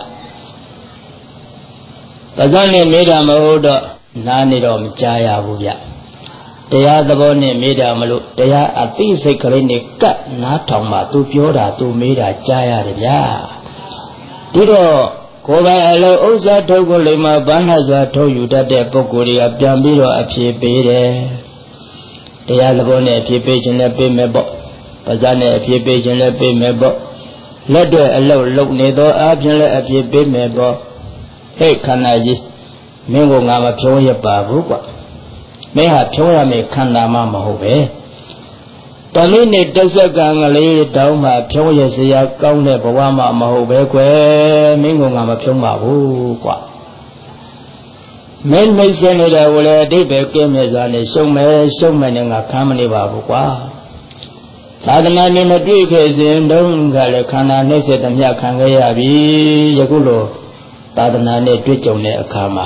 ပဇာနဲ့မေးတာမဟုတ်တော့နားနေတော့မကြားရဘူးဗျတရားသဘောနဲ့မေးတာမလို့တရားအသိစိတ်ကလေးနဲ့ကပ်နားထောင်မှသူပြောတာသူမေးတာကြားရတယ်ဗျာဒီတော့ကိုယ်ပိုင်အလုံးဥစ္စာထုတ်ကိုလိမ္မာဘာနာစွာထုတ်ယူတတ်တဲ့ပုဂ္ဂိုလ်တွေကပြန်ပြီးတော့အဖြေပေးတယ်တရားသဘောနဲ့အဖြေပေးခြင်းလည်းပေးမယ်ပေါ့ပါဇာနဲ့အဖြေပေးခြင်းလည်းပေးမယ်ပေါ့လက်တွေအလုံးလုံနေသောအပြင်လည်းအဖြေပေးမယ်ပေါ့ဟဲ့ခန္ဓာကြီးမင်းကငါမဖြုံးရပါဘူးကွမင်းဟာဖြုံးရမယ်ခန္ဓာမှမဟုတ်ပဲတမင်းနဲ့တက်ဆက်ကံကလေးတောင်းမှဖြုံးရစရာကောင်းတဲ့ဘဝမှမဟုတ်ပဲကွယ်မင်းကငါမဖြုံးပါဘူးကွမင်းနှိမ့်စနေတာကိုလည်းအတိတ်ပဲကင်းမြဲစွာနဲ့ရှုံးမယ်ရှုံးမယ်နဲ့ငါခံမနေပါဘူးကွာသာသနာ့နဲ့မတွေ့ခဲ့စဉ်တုန်းကလည်းခန္ဓာနှိမ့်ဆက်သမျှခံခဲ့ရပြီယခုလိုသာသနာနဲ့တွေ့ကြုံတဲ့အခါမှာ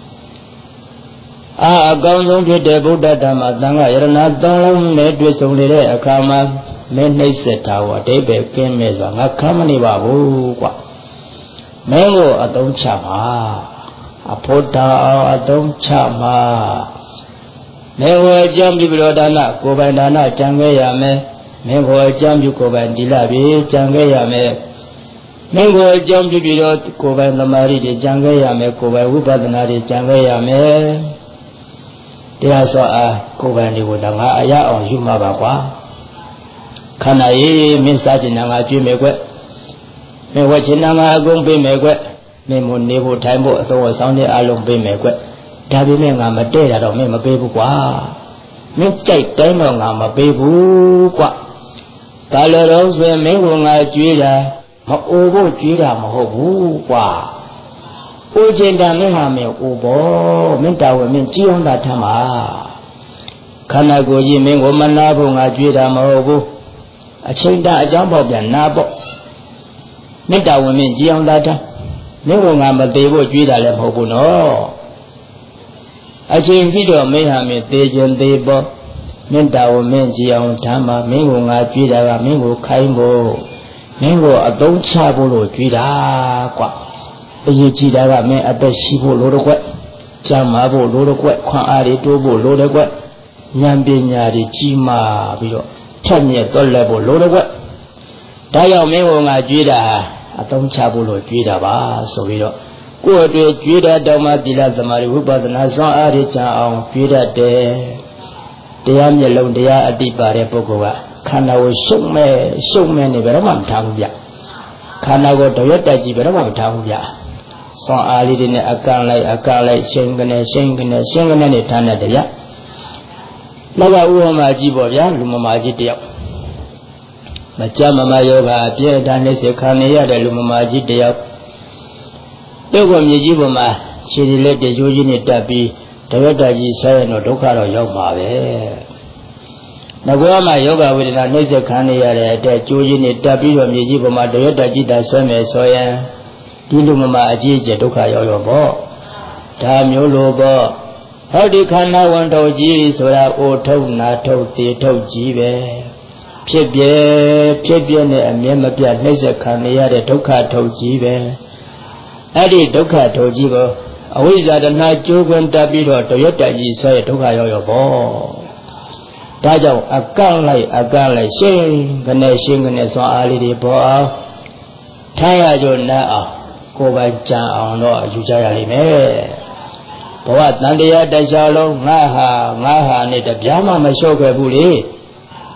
အာအကောင်းဆုံးဖြစ်တဲ့ဗုဒ္ဓဓမ္မသံဃာယရဏသုံးလုံးနဲ့တွေ့ဆုံနေတဲ့အခါမှာမင်းနှိမ့်ဆက်တာဟောအတိတ်ပဲကင်းမဲ့စွာငါခံမနေပါဘူးကွမင်းကိုအသုံးချပါအဖို့တော်အောင်အသုံးချပါမင်းကိုအကြောင်းပြုပြီးတော့ဒါနကိုယ်ပိုင်ဒါနကြံခဲ့ရမယ်မင်းကိုအကြောင်းပြုကိုယ်ပိုင်ဒီလပြီကြံခဲ့ရမယ်မင်းကိုအကြောင်းပြုပြီးတော့ကိုယ်ပိုင်သမာဓိတွေကြံခဲ့ရမယ်ကိုယ်ပိုင်ဝိပဿနာတွေကြံခဲ့ရမယ်တရားစွာအားကိုယ်ပိုင်တွေကိုတော့ငါအရအောင်ယူမှာပါကွာခန္ဓာရေးမင်းစားချင်တာငါကြွေးမယ်ကွမင်းဝတ်ချင်တာငါအကုန်ပေးမယ်ကွမင်းမနေဖို့ထိုင်ဖို့အသောဆောင်တဲ့အလုံးပေးမယ်ကွဒါပေမဲ့ငါမတည့်တာတော့မင်းမပေးဘူးကွာမင်းကြိုက်တိုင်းတော့ငါမပေးဘူးကွဒါလည်းတော့ဆိုရင်မင်းကငါကြွေးတာမအိုဖို့ကြွေးတာမဟုတ်ဘူးကွာအိုချင်တာမင်းဟာမင်းအိုဘောမင်းတာဝန်မင်းကြည်အောင်တာထမ်းပါခန္ဓာကိုယ်ကြီးမင်းကိုမနာဖို့ငါကြွေးတာမဟုတ်ဘူးအချိန်တအကြောင်းပေါက်ပြန်နာပေါ့မင်းတာဝန်မင်းကြည်အောင်တာထမ်းမင်းကငါမသေးဖို့ကြွေးတာလည်းမဟုတ်ဘူးနော်အချိန်ရှိတော့မင်းဟာမင်းသေးခြင်းသေးပေါ့မင်းတာဝန်မင်းကြည်အောင်ထမ်းပါမင်းကငါကြွေးတာကမင်းကိုခိုင်းဖို့မင်းကိုအသုံးချဖို့လို့ကြွေးတာကွာအရေးကြီးတာကမင်းအသက်ရှိဖို့လိုတော့ကွကျမ်းမာဖို့လိုတော့ကွခွန်အားတွေတိုးဖို့လိုတော့ကွဉာဏ်ပညာတွေကြီးမားပြီးတော့ဖြတ်မြဲတော့လဲဖို့လိုတော့ကွဒါကြောင့်မင်းကငါကြွေးတာအသုံးချဖို့လို့ကြွေးတာပါဆိုပြီးတော့ကိုယ်အတွေ့ကြွေးတာတောင်မှသီလသမာဓိဝိပဿနာစွမ်းအားတွေချအောင်ကြွေးတတ်တယ်တရားမျက်လုံးတရားအတိပါတဲ့ပုဂ္ဂိုလ်ကခန္ဓာကိုရှုပ်မဲ့ရှုပ်မဲ့နေဘယ်တော့မှမထားဘူးဗျခန္ဓာကိုတရွတ်တက်ကြည့်ဘယ်တော့မှမထားဘူးဗျစွမ်းအားလေးတွေနဲ့အကန့်လိုက်အကန့်လိုက်ရှင်းကနေရှင်းကနေရှင်းကနေနဲ့ထားနေတယ်ဗျလောကဥပမာကြည့်ပေါ့ဗျာလူမမာကြီးတယောက်မကြမမယောဂအပြည့်အစုံနဲ့စိတ်ခံနေရတဲ့လူမမာကြီးတယောက်ပြုတ်ကိုမြေကြီးပေါ်မှာခြေတွေလက်တွေကြိုးကြီးနဲ့တက်ပြီးတရွတ်တက်ကြီးဆွဲရင်တော့ဒုက္ခတော့ရောက်မှာပဲငကောမှာယောဂဝေဒနာနှိမ့်ဆက်ခံနေရတဲ့အတဲ့ကြိုးကြီးနဲ့တက်ပြီးတော့မြေကြီးပေါ်မှာတရွတ်တက်ကြီးတာဆွဲမယ်ဆိုရင်ဒီလူမမအကြီးအကျယ်ဒုက္ခရောက်ရောပေါ့ဒါမျိုးလိုပေါ့ဟောဒီခန္ဓာဝန်တော်ကြီးဆိုတာအိုထုတ်နာထုတ်တေထုတ်ကြီးပဲဖြစ်ပြဖြစ်ပြနဲ့အမြဲမပြတ်နှိမ့်ဆက်ခံနေရတဲ့ဒုက္ခထုတ်ကြီးပဲအဲ့ဒီဒုက္ခထုတ်ကြီးကိုအဝိဇ္ဇာတဏှာကျိုးခွင့်တက်ပြီးတော့တရွတ်တက်ကြီးဆွဲဒုက္ခရောက်ရောပေါ့ဒါကြောင့်အကန့်လိုက်အကန့်လိုက်ရှင်းကနေရှင်းကနေစွာအားလေးတွေပေါ်အောင်ထားရကြနားအောင်ကိုယ်ပိုင်ကြံအောင်တော့ယူကြရလိမ့်မယ်ဘဝတန်တရားတခြားလုံးငါဟာငါဟာနဲ့တပြားမှမလျှော့ခဲ့ဘူးလေ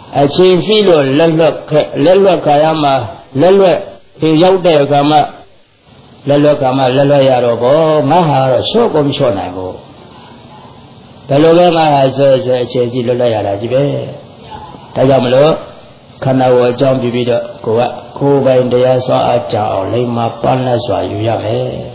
a chain filo look look kayama lelwe he out there kama lelwe kama lelwe yarobo maha so kom so nai bo belo be maha so so a chain ji lelwe yara ji be da jaw ma lo khana wo ajaung pi pi do ko ka ko bai taya saw a cha aw lai ma pan la swa yu ya me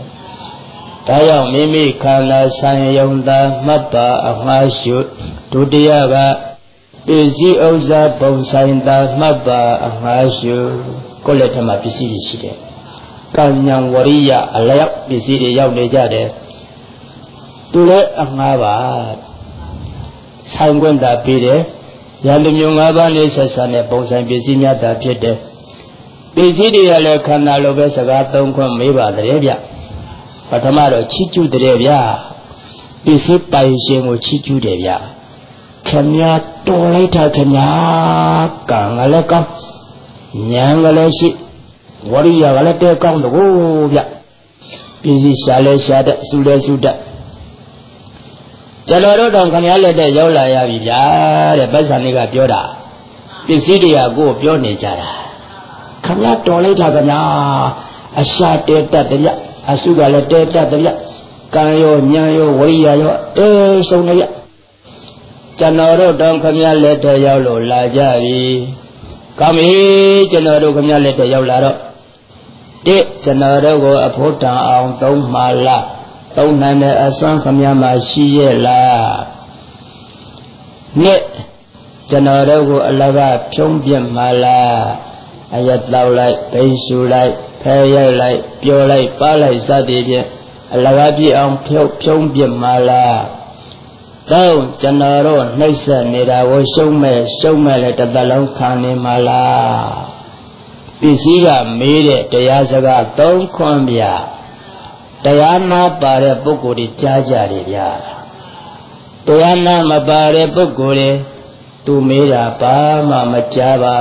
da yaw mi mi khana san yong da mat ba a ma shu dutiya kaပစ္စည်းဥစ္စာပုံဆိုင်တာမှတ်ပါအမှားရှုကိုယ်လက်ထက်မှာပစ္စည်းတွေရှိတယ်။ကံဉာဏ်ဝရိယအလျောက်ပစ္စည်းတွေရောက်နေကြတယ်။သူလည်းအမှားပါဆိုင်ခွင့်တာပြီးတယ်။ရန်သူမျိုး၅ပါးနဲ့ဆက်ဆံတဲ့ပုံဆိုင်ပစ္စည်းများတာဖြစ်တယ်။ပစ္စည်းတွေကလည်းခန္ဓာလိုပဲစကားသုံးခွင့်မေးပါတဲ့ဗျ။ပထမတော့ချီးကျူးတဲ့ဗျ။ပစ္စည်းပိုင်ရှင်ကိုချီးကျူးတယ်ဗျ။ခင်ဗျာတော်လိုက်တာခင်ဗျာကံကလည်းကောင်းဉာဏ်ကလည်းရှိဝရိယကလည်းတဲကောင်းတကူဗျပြည်စည်းရှာလဲရှာတတ်စူလဲစူတတ်ကျွန်တော်တို့တော့ခင်ဗျာလက်တဲ့ရောက်လာရပြီဗျာတဲ့ဗတ်ဆန်လေးကပြောတာပစ္စည်းတွေကကိုယ်ပြောနေကြတာခင်ဗျာတော်လိုက်တာခင်ဗျာအရှာတဲတတ်တယ်ဗျအစုကလည်းတဲတတ်တယ်ဗျကံရောဉာဏ်ရောဝရိယရောတဲဆုံးတယ်ဗျကျွန်တော်တို့တောင်ခမရလက်ထရောက်လို့လာကြပြီ။ကောင်းပြီကျွန်တော်တို့ခမရလက်ထရောက်လာတော့တိကျွန်တော်တို့ကိုအဖို့တန်အောင်သုံးမှာလားသုံးနိုင်တဲ့အစွမ်းခမရမှာရှိရဲ့လား။နှစ်ကျွန်တော်တို့ကိုအလကဖြုံးပြစ်မှာလားအယက်တောက်လိုက်ဘိရှူလိုက်ဖဲရိုက်လိုက်ပြောလိုက်ပါလိုက်စသည်ဖြင့်အလကပြည့်အောင်ဖြုံးဖြုံးပြစ်မှာလားတော့ကျွန်တော်တို့နှိမ့်ဆက်နေတာကိုရှုံးမဲ့ရှုံးမဲ့လည်းတစ်သက်လုံးခံနေမှာလားပစ္စည်းကမေးတဲ့တရားစကားသုံးခွန်းဗျတရားနာပါတဲ့ပုဂ္ဂိုလ်တွေကြားကြတယ်ဗျတရားနာမပါတဲ့ပုဂ္ဂိုလ်တွေသူမေးတာဘာမှမကြားပါ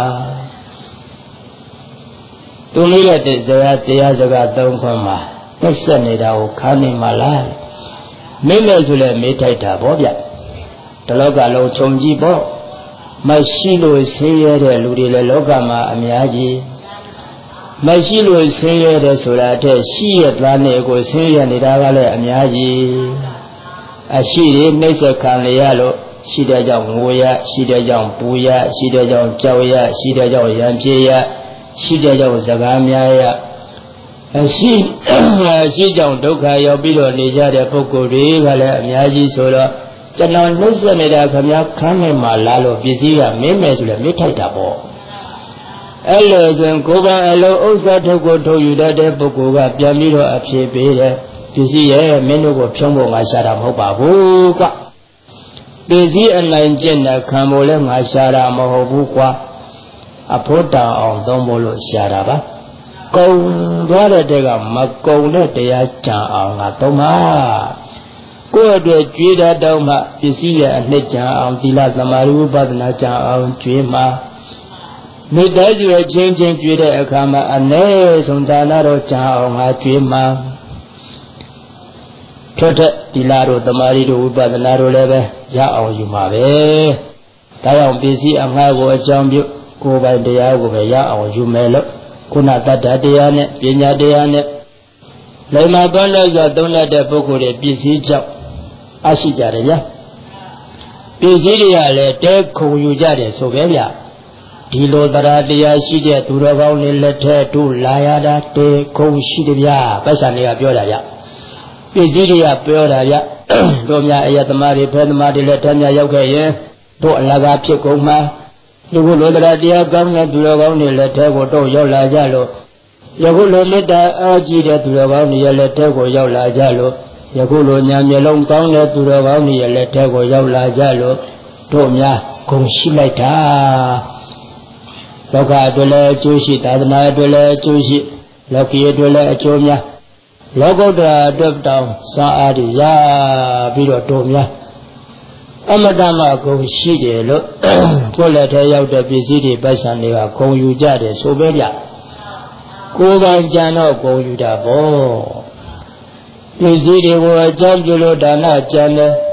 သူမေးတဲ့တရားတရားစကားသုံးခွန်းမှာနှိမ့်ဆက်နေတာကိုခံနေမှာလားမင်းလည်းဆိုလည်းမေးထိုက်တာဗောဗျတလောကလုံးခြုံကြည့်ပေါ့မရှိလို့ဆင်းရဲတဲ့လူတွေလည်းလောကမှာအများကြီးမရှိလို့ဆင်းရဲတဲ့ဆိုတာတဲ့ရှိရသားနဲ့ကိုဆင်းရဲနေတာကလည်းအများကြီးအရှိတွေနှိမ့်ဆက်ခံရလို့ရှိတဲ့ကြောင့်ငိုရရှိတဲ့ကြောင့်ပူရရှိတဲ့ကြောင့်ကြောက်ရရှိတဲ့ကြောင့်ရံပြေရရှိတဲ့ကြောင့်စကားများရအရှိအရှိကြောင့်ဒုက္ခရောက်ပြီးတော့နေကြတဲ့ပုဂ္ဂိုလ်တွေကလည်းအများကြီးဆိုတော့ကျွန်တော်နှိမ့်ဆက်နေတာခင်ဗျာခမ်းနေမှာလားလို့ပစ္စည်းကမင်းမယ်ဆိုလည်းမေးထိုက်တာပေါ့အဲ့လိုဆိုရင်ကိုယ်ပိုင်အလုံးဥစ္စာထုတ်ကိုထုတ်ယူတတ်တဲ့ပုဂ္ဂိုလ်ကပြန်ပြီးတော့အဖြေပေးတယ်ပစ္စည်းရဲ့မင်းတို့ကိုဖြုံးဖို့ငါရှာတာမဟုတ်ပါဘူးကွပစ္စည်းအနိုင်ကျင့်တဲ့ခံဖို့လည်းငါရှာတာမဟုတ်ဘူးကွအဖို့တောင်အောင်သုံးဖို့လို့ရှာတာပါကုံသွားတဲ့တဲကမကုံတဲ့တရားကြံအောင်ကသုံးပါကိုယ့်အတွက်ကြွေးတတ်တော့မှပစ္စည်းရဲ့အနှစ်ကြံအောင်သီလသမာဓိဥပဒနာကြံအောင်ကြွေးမှာမိတ္တကျွေချင်းချင်းကြွေးတဲ့အခါမှာအ ਨੇ ဆုံးဒါနတော်ကြံအောင်ငါကြွေးမှာထွတ်တဲ့သီလတို့သမာဓိတို့ဥပဒနာတို့လည်းပဲရအောင်ယူမှာပဲဒါကြောင့်ပစ္စည်းအငှားကိုအကြောင်းပြုကိုယ်ပိုင်တရားကိုပဲရအောင်ယူမယ်လို့ခုနတတ္တတရားနဲ့ပညာတရားနဲ့လိမ္မာပန်းလို့ဆိုသုံးလက်တဲ့ပုဂ္ဂိုလ်တွေပစ္စည်းကြောင့်အရှိကြတယ်ဗျာပစ္စည်းတွေကလည်းတဲခုံယူကြတယ်ဆိုပဲဗျာဒီလိုတရားတရားရှိတဲ့သူတော်ကောင်းတွေလက်ထက်တို့လာရတာတဲခုံရှိတယ်ဗျာပတ်စံတွေကပြောတာဗျာပစ္စည်းတွေကပြောတာဗျာတို့များအယသမားတွေဖဲသမားတွေလက်ထက်များရောက်ခဲ့ရင်တို့အလကားဖြစ်ကုန်မှာဒီကုလိုတရားတရားကောင်းတဲ့သူတော်ကောင်းတွေလက်ထဲကိုတော့ရောက်လာကြလို့ယခုလိုမေတ္တာအားကြီးတဲ့သူတော်ကောင်းတွေလက်ထဲကိုရောက်လာကြလို့ယခုလိုညာမျက်လုံးကောင်းတဲ့သူတော်ကောင်းတွေလက်ထဲကိုရောက်လာကြလို့တို့များဂုဏ်ရှိလိုက်တာလောကအတွက်လည်းအကျိုးရှိသာသနာအတွက်လည်းအကျိုးရှိလောကီအတွက်လည်းအကျိုးများလောကုတ္တရာအတွက်တောင်စာအားတွေရပြီးတော့တို့များအမတမဂုဏ်ရှိတယ်လို့ကိုယ်လက်ထဲရောက်တဲ့ပစ္စည်းတွေပတ်စံတွေကဂုဏ်ယူကြတယ်ဆိုပဲဗျကိုယ်ကကြံတော့ဂုဏ်ယူတာပေါ့ပစ္စည်းတွေကိုအကြောင်းပြုလို့ဒါနကြံတယ်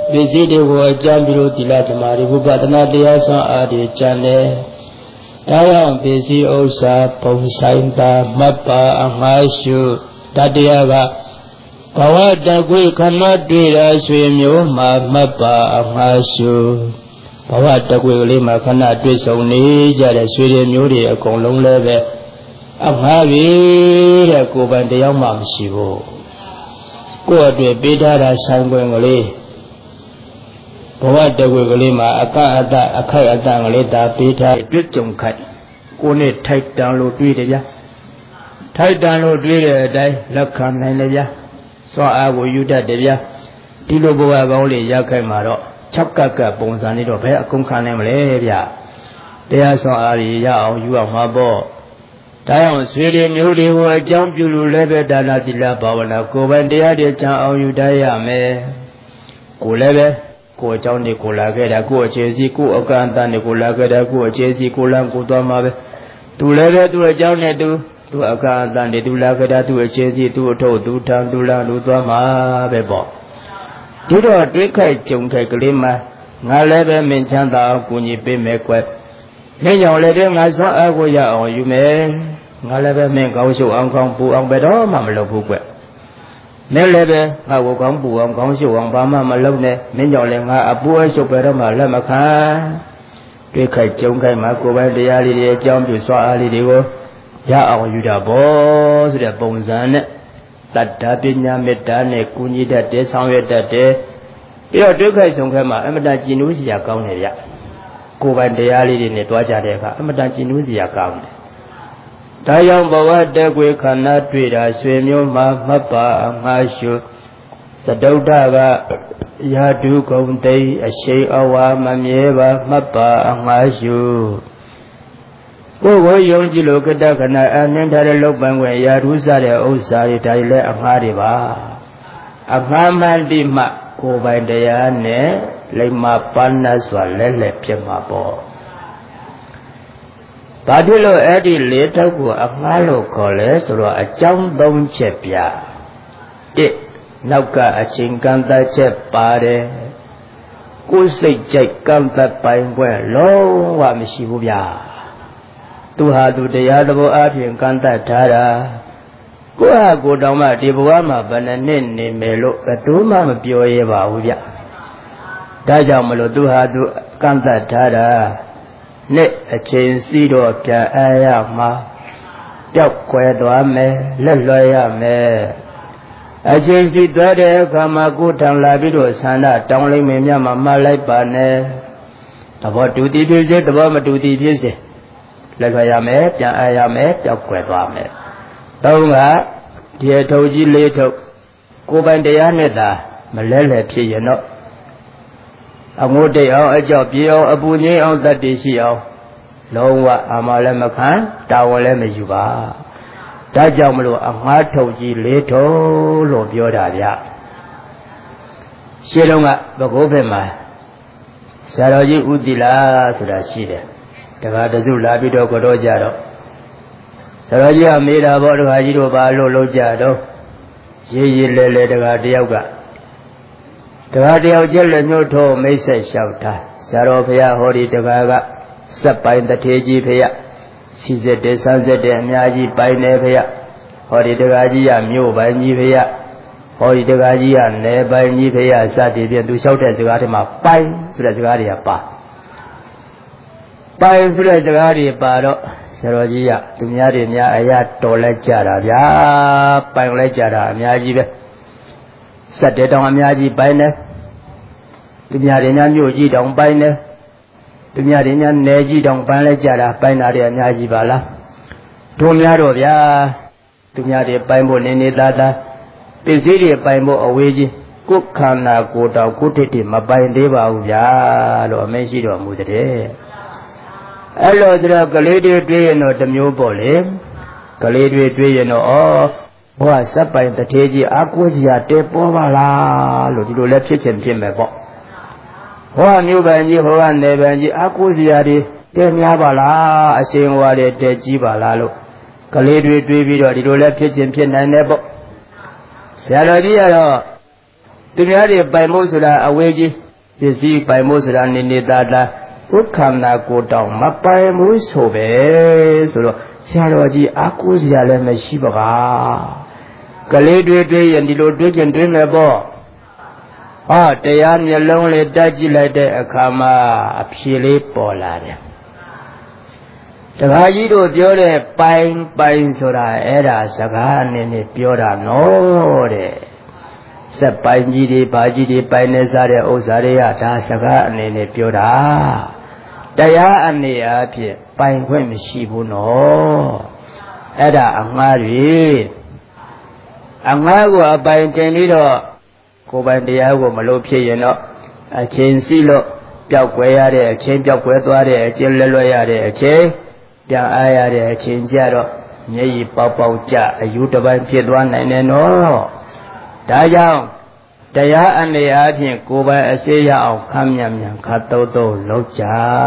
ပစ္စည်းတွေကိုအကြောင်းပြုလို့သီလဓမ္မတွေဝိပဿနာတရားဆောင်အားတွေကျန်တယ်ဒါကြောင့်ပစ္စည်းဥစ္စာပုံဆိုင်တာမတ်ပါအငှားရှုတတရားကဘဝတကွေခဏတွေ့တာဆွေမျိုးမှာမတ်ပါအငှားရှုဘဝတကွေကလေးမှာခဏတွေ့ဆုံနေကြတဲ့ဆွေတွေမျိုးတွေအကုန်လုံးလည်းပဲအငှားပြီတဲ့ကိုယ်ပိုင်တရားမှမရှိဘူးကိုယ့်အတွက်ပေးထားတာဆိုင်ခွင်ကလေးဘဝတကွေကလေးမှာအကအတအခိုက်အတကလေးဒါပေးထားတွေ့ကြုံခိုက်ကိုယ်နဲ့ထိုက်တန်လို့တွေ့တယ်ဗျာထိုက်တန်လို့တွေ့တဲ့အတိုင်းလက်ခံနိုင်တယ်ဗျာစွမ်းအားကိုယူတတ်တယ်ဗျာဒီလိုဘဝကောင်းလေးရခိုက်မှာတော့၆ကပ်ကပ်ပုံစံလေးတော့ဘယ်အကုန်ခံနိုင်မလဲဗျာတရားစွမ်းအားရရအောင်ယူအောင်မှာပေါ့ဒါကြောင့်ဆွေတွေမျိုးတွေကိုအကြောင်းပြုလို့လည်းပဲဒါနသီလဘာဝနာကိုယ်ပိုင်တရားတွေချမ်းအောင်ယူတတ်ရမယ်ကိုယ်လည်းပဲကိုယ်အကြောင်းတွေကိုလာခဲ့တာကိုယ်အခြေစီကိုယ်အကန့်အသတ်တွေကိုလာခဲ့တာကိုယ်အခြေစီကိုလမ်းကိုသွားမှာပဲသူလည်းပဲသူ့အကြောင်းနဲ့သူသူအကန့်အသတ်တွေသူလာခဲ့တာသူအခြေစီသူအထုတ်သူထံသူလမ်းသူသွားမှာပဲပေါ့ဒီတော့တွေးခိုက်ကြုံခိုက်ကလေးမှာငါလည်းပဲမင်းချမ်းသာအောင်ကူညီပေးမယ်ကွ။လက်ကြောင့်လည်းတဲ့ငါစွမ်းအားကိုရအောင်ယူမယ်။ငါလည်းပဲမင်းကောင်းရှုပ်အောင်ကောင်းပူအောင်ဘယ်တော့မှမလုပ်ဘူးကွ။နဲ့လည်းပဲငါကိုကောင်းပူအောင်ကောင်းရှုပ်အောင်ဘာမှမလုပ်နဲ့မင်းကြောင့်လည်းငါအပူအရှုပ်ဘယ်တော့မှလက်မခံ။တွေးခိုက်ကြုံခိုက်မှာကိုယ်ပိုင်တရားလေးတွေအကြောင်းပြုစွမ်းအားလေးတွေကိုရအောင်ယူတာပေါ့ဆိုတဲ့ပုံစံနဲ့တတ္တပညာမေတ္တာနဲ့ကုညီတတ်တဲ့ဆောင်ရွက်တတ်တဲ့ပြီးတော့ဒုက္ခဆုံးခဲမှာအမတန်ကျင်နူးစရာကောင်းတယ်ဗျကိုယ်ပိုင်တရားလေးတွေနဲ့တွားကြတဲ့အခါအမတန်ကျင်နူးစရာကောင်းတယ်ဒါကြောင့်ဘဝတကွေခန္ဓာတွေ့တာဆွေမျိုးမှာမတ်ပါအငှားရှုသတုဒ္ဓကယာတုဂုံတိအရှိန်အဝါမမြဲပါမတ်ပါအငှားရှုကိုယ်ကိုယုံကြည်လို့ကတ္တခဏအနှင်းထားတဲ့လောက်ပံွယ်ရာထူးစားတဲ့ဥစ္စာတွေဒါလည်းအငှားတွေပါအငှားမှန်တိမှကိုယ်ပိုင်တရားနဲ့လိမ္မာပန်းနဲ့စွာလက်လက်ဖြစ်မှာပေါ့ဘာဖြစ်လို့အဲ့ဒီလေးတောက်ကိုအငှားလို့ခေါ်လဲဆိုတော့အကြောင်းသုံးချက်ပြတစ်နောက်ကအချိန်ကန့်သတ်ချက်ပါတယ်ကိုယ်စိတ်ကြိုက်ကန့်သတ်ပိုင်ခွင့်လုံးဝမရှိဘူးဗျာသူဟာသူတရားသဘောအပြင်ကန့်သတ်ထားတာကိုယ့်ဟာကိုယ်တောင်မှဒီဘဝမှာဘယ်နှစ်နှစ်နေမယ်လို့ဘယ်သူမှမပြောရပါဘူးဗျဒါကြောင့်မလို့သူဟာသူကန့်သတ်ထားတာနဲ့အချိန်စီးတော့ပြန်အားရမှာပျောက်ကွယ်သွားမယ်လက်လွှဲရမယ်အချိန်စီးသွားတဲ့အခါမှာကိုယ်ထံလာပြီးတော့ဆန္ဒတောင်းလိမ့်မယ်များမှမှလိုက်ပါနဲ့သဘောတူတည်ဖြစ်စေသဘောမတူတည်ဖြစ်စေလက်လွှဲရမယ်ပြန်အားရမယ်ပျောက်ကွယ်သွားမယ်သုံးကဒီအထုပ်ကြီးလေးထုပ်ကိုယ်ပိုင်တရားနဲ့သာမလဲလဲဖြစ်ရင်တော့အငိုးတိတ်အောင်အကြောက်ပြေအောင်အပူငိမ့်အောင်တတ်တည်ရှိအောင်လုံးဝအာမလည်းမခံတာဝန်လည်းမယူပါဒါကြောင့်မလို့အငှားထုပ်ကြီးလေးထုပ်လို့ပြောတာဗျရှင်းတော့ကဘကိုးဘက်မှာဆရာတော်ကြီးဥတီလာဆိုတာရှိတယ်တခါတစုလာပြီးတော့ကြောကြတော့ဆရာကြီးကမေးတာပေါ့တခါကြီးတို့ဘာလို့လုံးကြတော့ရေးရေးလဲလဲတခါတယောက်ကတခါတယောက်ကျက်လက်မျိုးထိုးမိတ်ဆက်လျှောက်တာဆရာတော်ဘုရားဟောဒီတခါကစက်ပိုင်းတထေကြီးဖေရစီစက်တဲ့ဆန်းစက်တဲ့အများကြီးပိုင်းနေဖေရဟောဒီတခါကြီးကမြို့ပိုင်းကြီးဖေရဟောဒီတခါကြီးကနယ်ပိုင်းကြီးဖေရစသည်ဖြင့်သူလျှောက်တဲ့စကားတွေမှာပိုင်းဆိုတဲ့စကားတွေကပါပိုင်းဆိုတဲ့စကားတွေပါတော့ဆရာတော်ကြီးကသူများတွေများအရာတော်လဲကြတာဗျာပိုင်လဲကြတာအများကြီးပဲစက်တဲ့တောင်အများကြီးပိုင်တယ်သူများတွေများမြို့ကြီးတောင်ပိုင်တယ်သူများတွေများနယ်ကြီးတောင်ပိုင်လဲကြတာပိုင်တာတွေအများကြီးပါလားတို့များတော့ဗျာသူများတွေပိုင်ဖို့နေနေသားသားပစ္စည်းတွေပိုင်ဖို့အဝေးကြီးကိုယ်ခန္ဓာကိုယ်တော်ကိုယ်ထိပ်ထိမပိုင်သေးပါဘူးဗျာလို့အမင်းရှိတော်မူတဲ့အဲ့လိုဆိုတော့ကလေးတွေတွေးရင်တော့တစ်မျိုးပေါ့လေကလေးတွေတွေးရင်တော့ဩဘဝစက်ပိုင်တထေကြီးအာကိုးစရာတဲပေါ်ပါလားလို့ဒီလိုလဲဖြစ်ချင်ဖြစ်မယ်ပေါ့ဟောမျိုးပန်ကြီးဟောကနေပန်ကြီးအာကိုးစရာတွေတဲများပါလားအရှင်ဟောတွေတဲကြီးပါလားလို့ကလေးတွေတွေးပြီးတော့ဒီလိုလဲဖြစ်ချင်ဖြစ်နိုင်တယ်ပေါ့ဆရာတော်ကြီးကတော့သူများတွေပိုင်မို့ဆိုတာအဝေးကြီးပစ္စည်းပိုင်မို့ဆိုတာနေနေသားသားကိုယ်ခန္ဓာကိုယ်တောင်မပိုင်ဘူးဆိုပဲဆိုတော့ဆရာတော်ကြီးအကူစရာလည်းမရှိပါကကလေးတွေတွေရင်ဒီလိုတွေးကျင်တွေးမယ်ပေါ့ဟာတရားမျက်လုံးလေးတက်ကြည့်လိုက်တဲ့အခါမှာအဖြေလေးပေါ်လာတယ်တခါကြီးတို့ပြောတဲ့ပိုင်ပိုင်ဆိုတာအဲ့ဒါစကားအနေနဲ့ပြောတာနော်တဲ့စက်ပိုင်ကြီးတွေဘာကြီးတွေပိုင်နေစားတဲ့ဥစ္စာတွေကဒါစကားအနေနဲ့ပြောတာတရားအနေအဖြစ်ပိုင်ခွင့်မရှိဘူးနော်အဲ့ဒါအငှားတွေအငှားကိုအပိုင်တင်ပြီးတော့ကိုယ်ပိုင်တရားကိုမလို့ဖြစ်ရင်တော့အချင်းစီလို့ပျောက်ကွယ်ရတဲ့အချင်းပျောက်ကွယ်သွားတဲ့အချင်းလွတ်လွတ်ရတဲ့အချင်းပြန်အားရတဲ့အချင်းကြတော့မျက်ရည်ပေါက်ပေါက်ကြအယူတစ်ပိုင်းဖြစ်သွားနိုင်တယ်နော်ဒါကြောင့်တရားအနေအချင်းကိုယ်ပိုင်အစေရအောင်ခမ်းမြန်မြန်ခတ်တုံးတုံးလုပ်ကြ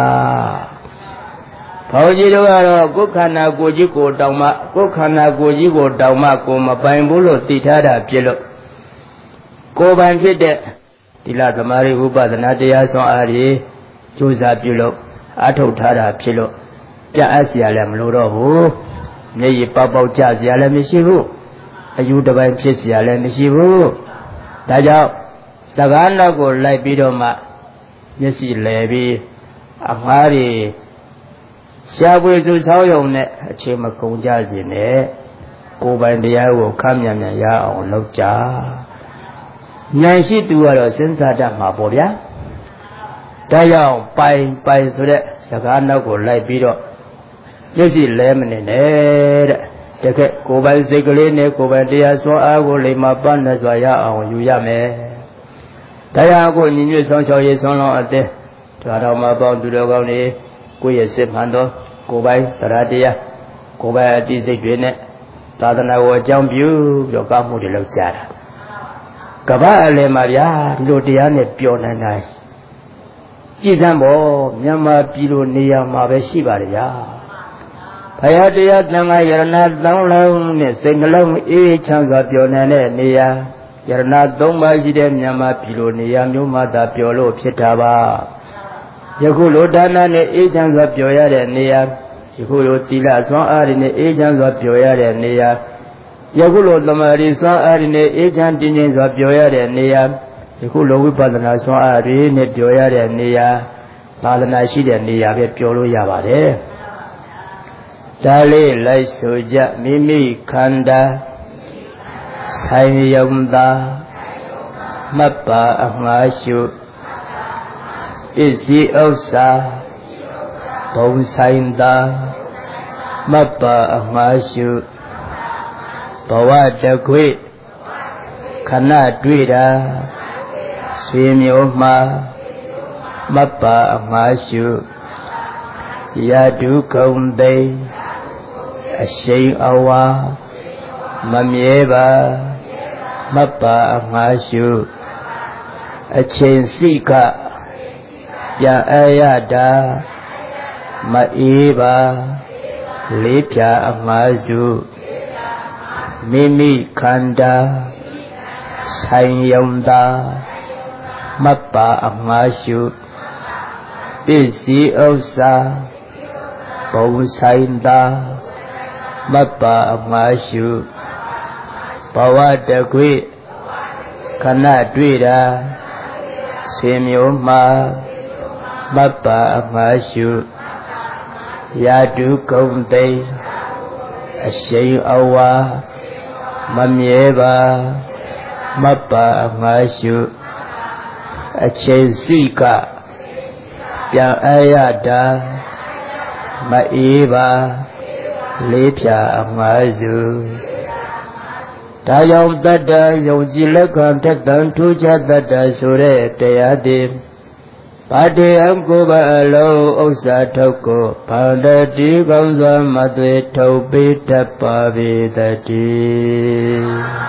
ဘုန်းကြီးတို့ကတော့ကိုယ်ခန္ဓာကိုယ်ကြီးကိုတောင်မှကိုယ်ခန္ဓာကိုယ်ကြီးကိုတောင်မှကိုမပိုင်ဘူးလို့သိထားတာဖြစ်လို့ကိုယ်ပိုင်ဖြစ်တဲ့သီလသမာဓိဥပဒနာတရားဆောင်အားဖြင့်ကြိုးစားပြုလို့အထုတ်ထားတာဖြစ်လို့ပြတ်အပ်เสียလည်းမလိုတော့ဘူးမျက်ရည်ပေါက်ပေါက်ကျเสียလည်းမရှိဘူးအယူတစ်ပိုင်းဖြစ်เสียလည်းမရှိဘူးဒါကြောင့်စကားနောက်ကိုလိုက်ပြီးတော့မှမျက်စိလဲပြီးအငှားတွေရှားပွေစုဆောင်းရုံနဲ့အချိန်မကုန်ကြစေနဲ့ကိုယ်ပိုင်တရားကိုခမ်းမြန်မြန်ရအောင်လုပ်ကြဉာဏ်ရှိသူကတော့စဉ်းစားတတ်မှာပေါ့ဗျာဒါကြောင့်ပိုင်ပိုင်ဆိုတဲ့စကားနောက်ကိုလိုက်ပြီးတော့မျက်စိလဲမနေနဲ့တဲ့တကယ်ကိုယ်ပိုင်စိတ်ကလေးနဲ့ကိုယ်ပိုင်တရားစွမ်းအားကိုလိမ္မာပန်းနဲ့စွာရအောင်ယူရမယ်တရားကိုညီညွတ်ဆောင်ချော်ရေးဆုံးလုံးအသက်ဒါတော်မှာပေါင်းသူတော်ကောင်းတွေကိုယ့်ရဲ့စိတ်မှန်သောကိုယ်ပိုင်တရားတရားကိုယ်ပိုင်အတိစိတ်တွေနဲ့သာသနာကိုအကြောင်းပြုပြီးတော့ကောင်းမှုတွေလုပ်ကြတာကမ္ဘာအလယ်မှာဗျာဒီလိုတရားနဲ့ပျော်နိုင်တာကြည်စမ်းပေါ့မြန်မာပြည်လိုနေရာမှာပဲရှိပါတယ်ဗျာဘုရားတရားသံဃာယရဏသုံးလုံးနဲ့စိတ်နှလုံးအေးချမ်းစွာပျော်နိုင်တဲ့နေရာယရဏသုံးပါးရှိတဲ့မြန်မာပြည်လိုနေရာမျိုးမှာသာပျော်လို့ဖြစ်တာပါယခုလိုဒါနနဲ့အေးချမ်းစွာပျော်ရတဲ့နေရာယခုလိုသီလစွမ်းအားနဲ့အေးချမ်းစွာပျော်ရတဲ့နေရာယခုလိုသမာဓိစွမ်းအားနဲ့အေးချမ်းတည်ငြိမ်စွာပျော်ရတဲ့နေရာယခုလိုဝိပဿနာစွမ်းအားနဲ့ပျော်ရတဲ့နေရာသာသနာရှိတဲ့နေရာပဲပျော်လို့ရပါတယ်ဒါလေးလိုက်ဆိုကြမိမိခန္ဓာဆိုင်ယုံသာမတ်ပါအငှားရှုပစ္စည်းဥစ္စာဘုံဆိုင်သာမတ်ပါအငှားရှုဘဝတခွေခဏတွေ့တာဆွေမျိုးမှာမတ်ပါအငှားရှုရာဒုကုံသိအရှိန်အဝါမမြဲပါမတ်ပါအငှားရှုအချိန်စိကပြန်အရတာမအေးပါလေးဖြာအငှားရှုမိမိခန္ဓာဆိုင်ယုံသာမတ်ပါအငှားရှုပစ္စည်းဥစ္စာဘုံဆိုင်သာမတ်ပါအငှားရှုဘဝတခွေခဏတွေ့တာဆွေမျိုးမှာမတ်ပါအငှားရှုရာဒုကုံသိအရှိန်အဝါမမြဲပါမတ်ပါအငှားရှုအချိန်စိကပြန်အရတာမအေးပါလေးဖြာအငှားရှုဒါကြောင့်တတ္တယုံကြည်လက်ခံထက်သန်ထူးခြားတတ္တဆိုတဲ့တရားသည်ဘာတေအကိုပါအလုံးဥစ္စာထုတ်ကိုဘာတတိကောင်းစွာမသွေထုတ်ပေးတတ်ပါပေတည်း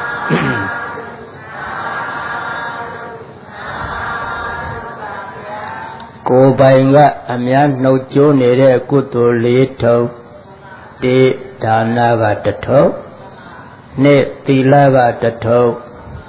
ကိုယ်ပိုင်ကအများနှုတ်ကြိုးနေတဲ့ကုသိုလ်လေးထုတ်တိဒါနကတထုပ်နှစ်သီလကတထုပ်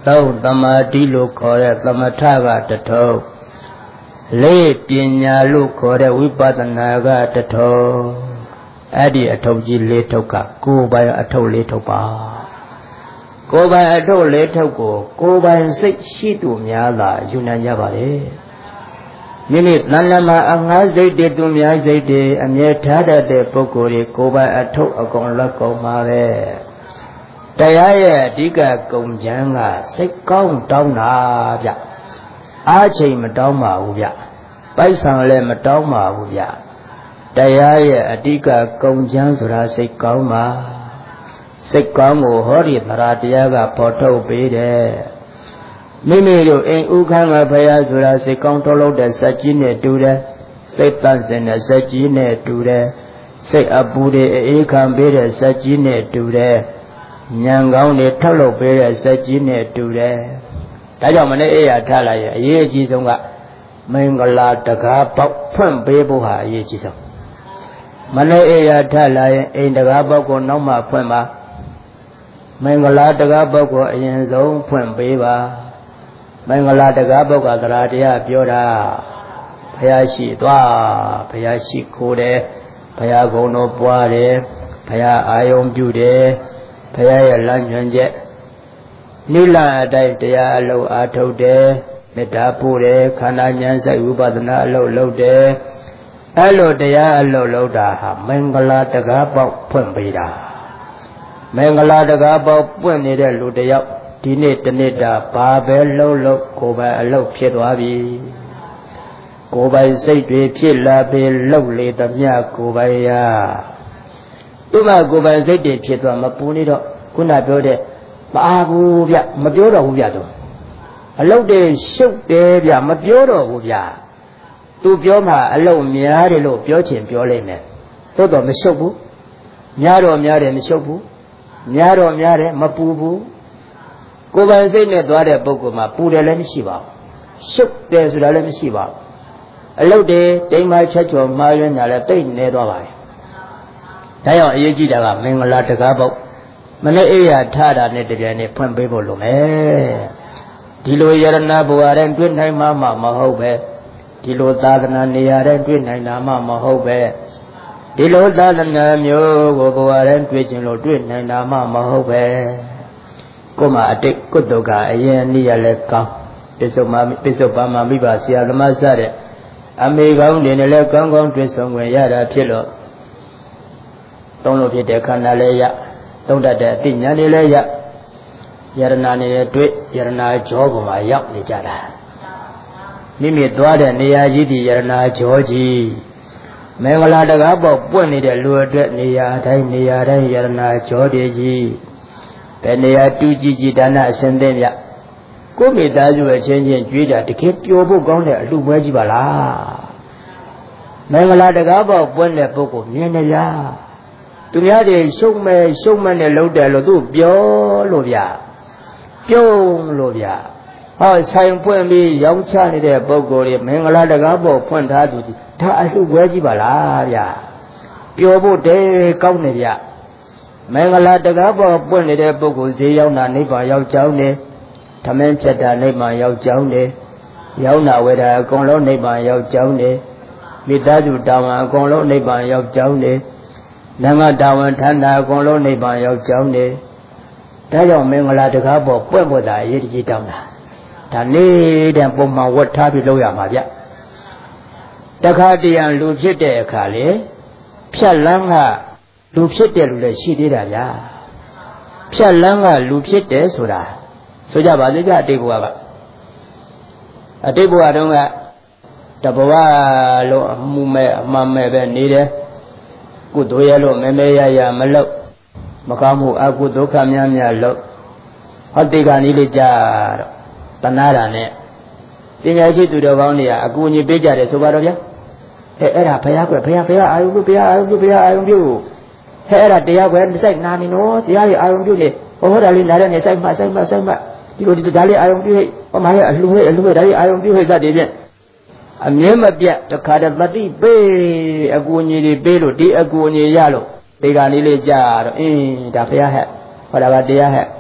သုံးသမာဓိလို့ခေါ်တဲ့သမထကတထုပ်လေးပညာလို့ခေါ်တဲ့ဝိပဿနာကတထုပ်အဲ့ဒီအထုပ်ကြီးလေးထုပ်ကကိုယ်ပိုင်အထုပ်လေးထုပ်ပါကိုယ်ပိုင်အထုပ်လေးထုပ်ကိုကိုယ်ပိုင်စိတ်ရှိသူများသာယူနိုင်ကြပါလေမိမိတဏ္ဍမှာအငှားစိတ်တွေသူများစိတ်တွေအမြဲထားတတ်တဲ့ပုဂ္ဂိုလ်တွေကိုယ်ပိုင်အထုပ်အကုန်လက်ကုန်ပါပဲတရားရဲ့အဓိကကုန်ချမ်းကစိတ်ကောင်းတောင်းတာဗျအားချိန်မတောင်းပါဘူးဗျပိုက်ဆံလည်းမတောင်းပါဘူးဗျတရားရဲ့အဓိကကုန်ချမ်းဆိုတာစိတ်ကောင်းပါစိတ်ကောင်းကိုဟောဒီသရတရားကပေါ်ထုတ်ပေးတယ်မိမိတို့အိမ်ဥခန်းကဘုရားဆိုတာစိတ်ကောင်းထုတ်လို့တဲ့စက်ကြီးနဲ့တူတယ်စိတ်တန့်စင်တဲ့စက်ကြီးနဲ့တူတယ်စိတ်အပူတွေအေးခံပေးတဲ့စက်ကြီးနဲ့တူတယ်ဉာဏ်ကောင်းတွေထုတ်လုပ်ပေးတဲ့စက်ကြီးနဲ့တူတယ်ဒါကြောင့်မနေ့အေးရထလာရဲ့အရေးအကြီးဆုံးကမင်္ဂလာတကားပေါက်ဖွင့်ပေးဖို့ဟာအရေးကြီးဆုံးမနေ့အေးရထလာရဲ့အိမ်တကားပေါက်ကိုနောက်မှဖွင့်ပါမင်္ဂလာတကားပေါက်ကိုအရင်ဆုံးဖွင့်ပေးပါမင်္ဂလာတကားပေါက်ကသရတရားပြောတာဘုရားရှိသွားဘုရားရှိခိုးတယ်ဘုရားကုံတော်ပွားတယ်ဘုရားအာယုံပြုတယ်ဘုရားရဲ့လမ်းညွှန်ချက်နိလအတိုင်းတရားအလုပ်အားထုတ်တယ်မေတ္တာပို့တယ်ခန္ဓာဉာဏ်စိတ်ဝိပဿနာအလုပ်လုပ်တယ်အဲ့လိုတရားအလုပ်လုပ်တာဟာမင်္ဂလာတကားပေါက်ဖွင့်ပေးတာမင်္ဂလာတကားပေါက်ပွင့်နေတဲ့လူတယောက်ဒီနေ့တနေ့တာဘာပဲလှုပ်လှုပ်ကိုယ်ပိုင်အလုပ်ဖြစ်သွားပြီကိုယ်ပိုင်စိတ်တွေဖြစ်လာပြီလှုပ်လေသမျှကိုယ်ပိုင်ရာသူ့မှာကိုယ်ပိုင်စိတ်တွေဖြစ်သွားမပူနေတော့ခုနပြောတဲ့မအားဘူးဗျမပြောတော့ဘူးဗျသူအလုပ်တွေရှုပ်တယ်ဗျမပြောတော့ဘူးဗျသူပြောမှအလုပ်များတယ်လို့ပြောချင်ပြောလိုက်မယ်သို့တော့မရှုပ်ဘူးများတော့များတယ်မရှုပ်ဘူးများတော့များတယ်မပူဘူးကိုယ်ပိုင်စိတ်နဲ့သွားတဲ့ပုဂ္ဂိုလ်မှာပူတယ်လည်းမရှိပါဘူးရှုပ်တယ်ဆိုတာလည်းမရှိပါဘူးအလုပ်တွေတိမ်မချက်ချော်မှားရွံ့ညာလည်းတိတ်နေသွားပါပြီဒါကြောင့်အရေးကြီးတာကမင်္ဂလာတကားပေါက်မနေ့အေးရထတာနဲ့တပြိုင်နက်ဖွင့်ပေးဖို့လိုမယ်ဒီလိုယရဏဘဝတိုင်းတွေ့နိုင်မှမမဟုတ်ပဲဒီလိုသာသနာနေရာတိုင်းတွေ့နိုင်တာမှမဟုတ်ပဲဒီလိုသာသနာမျိုးကိုဘဝတိုင်းတွေ့ခြင်းလို့တွေ့နိုင်တာမှမဟုတ်ပဲကိုယ်မှာအတိတ်ကုတုကအရင်နည်းရလဲကောင်းပစ္စုပန်ပစ္စုပန်မှာမိဘဆရာသမားစတဲ့အမေကောင်းတွေနဲ့လည်းကောင်းကောင်းတွေ့ဆုံခွင့်ရတာဖြစ်လို့သုံးလို့ဖြစ်တဲ့ခန္ဓာလည်းရသုံးတတ်တဲ့အသိဉာဏ်တွေလည်းရယရဏနဲ့တွေ့ယရဏကြောပေါ်မှာရောက်နေကြတာမိမိသွားတဲ့နေရာကြီးဒီယရဏကြောကြီးမင်္ဂလာတကားပေါ်ပွင့်နေတဲ့လူအတွက်နေရာတိုင်းနေရာတိုင်းယရဏကြောတွေကြီးဘယ်နေရာတူကြည်ကြည်ဒါနအစဉ်သင်းပြကိုမိသားစုရဲ့ချင်းချင်းကြွေးတာတကယ်ပျော်ဖို့ကောင်းတဲ့အလှပွဲကြီးပါလားမင်္ဂလာတကားပေါ်ပွင့်တဲ့ပုဂ္ဂိုလ်မြင်နေဗျာသူများတွေရှုံးမဲ့ရှုံးမဲ့နဲ့လှုပ်တယ်လို့သူပြောလို့ဗျာပြုံးလို့ဗျာဟောဆိုင်ပွင့်ပြီးရောင်းချနေတဲ့ပုဂ္ဂိုလ်တွေမင်္ဂလာတကားပေါ်ဖွင့်ထားသူဒါအလှပွဲကြီးပါလားဗျာပျော်ဖို့တဲကောင်းနေဗျာမင်္ဂလာတကားပေါ်ပွင့်နေတဲ့ပုဂ္ဂိုလ်ဈေးရောက်တာနိဗ္ဗာန်ရောက်ကြောင်းနေသမင်းချက်တာနိဗ္ဗာန်ရောက်ကြောင်းနေရောက်နာဝေဒအကုန်လုံးနိဗ္ဗာန်ရောက်ကြောင်းနေမိသားစုတာဝန်အကုန်လုံးနိဗ္ဗာန်ရောက်ကြောင်းနေနိုင်ငံတာဝန်ဌာနအကုန်လုံးနိဗ္ဗာန်ရောက်ကြောင်းနေဒါကြောင့်မင်္ဂလာတကားပေါ်ပွင့်ပွင့်တာအရေးကြီးတောင်းတာဒါနေတဲ့ပုံမှန်ဝတ်ထားပြီးလုပ်ရမှာဗျတခါတရံလူဖြစ်တဲ့အခါလေဖြတ်လန်းကလူဖြစ်တယ်လို့လည်းရှိသေးတာဗျာဖြတ်လန်းကလူဖြစ်တယ်ဆိုတာဆိုကြပါစို့ဗျအတိတ်ဘဝကအတိတ်ဘဝတုန်းကတဘဝလုံးအမှုမဲ့အမှန်မဲ့ပဲနေတယ်ကုသိုလ်ရလို့မဲမဲရရမလုပ်မကောင်းမှုအကုဒုက္ခများများလုပ်ဟောတိကနီးလေးကြတော့တဏှာတာနဲ့ပညာရှိသူတော်ကောင်းတွေကအကူအညီပေးကြတယ်ဆိုပါတော့ဗျာအဲအဲ့ဒါဘုရားကွယ်ဘုရားဘုရားအာယုပြုဘုရားအာယုပြုဘုရားအာယုပြုဟဲ့အဲ့ဒါတရားကွယ်စိုက်နာနေနော်တရားကြီးအာယုပြုနေဟောတာလေးနားတဲ့နေစိုက်မှစိုက်မှစိုက်မှဒီလိုဒီဒါလေးအာယုပြုဟဲ့ဟောမရဲ့အလှဟဲ့အလှဟဲ့ဒါလေးအာယုပြုဟဲ့စသည်ဖြင့်အမြဲမပြတ်တခါတည်းတတိပေးအကူအညီတွေပေးလို့ဒီအကူအညီရလို့ဒီကနေ့လေးကြာတော့အင်းဒါဘုရားဟဲ့ဟောတာကတရားဟဲ့ဩ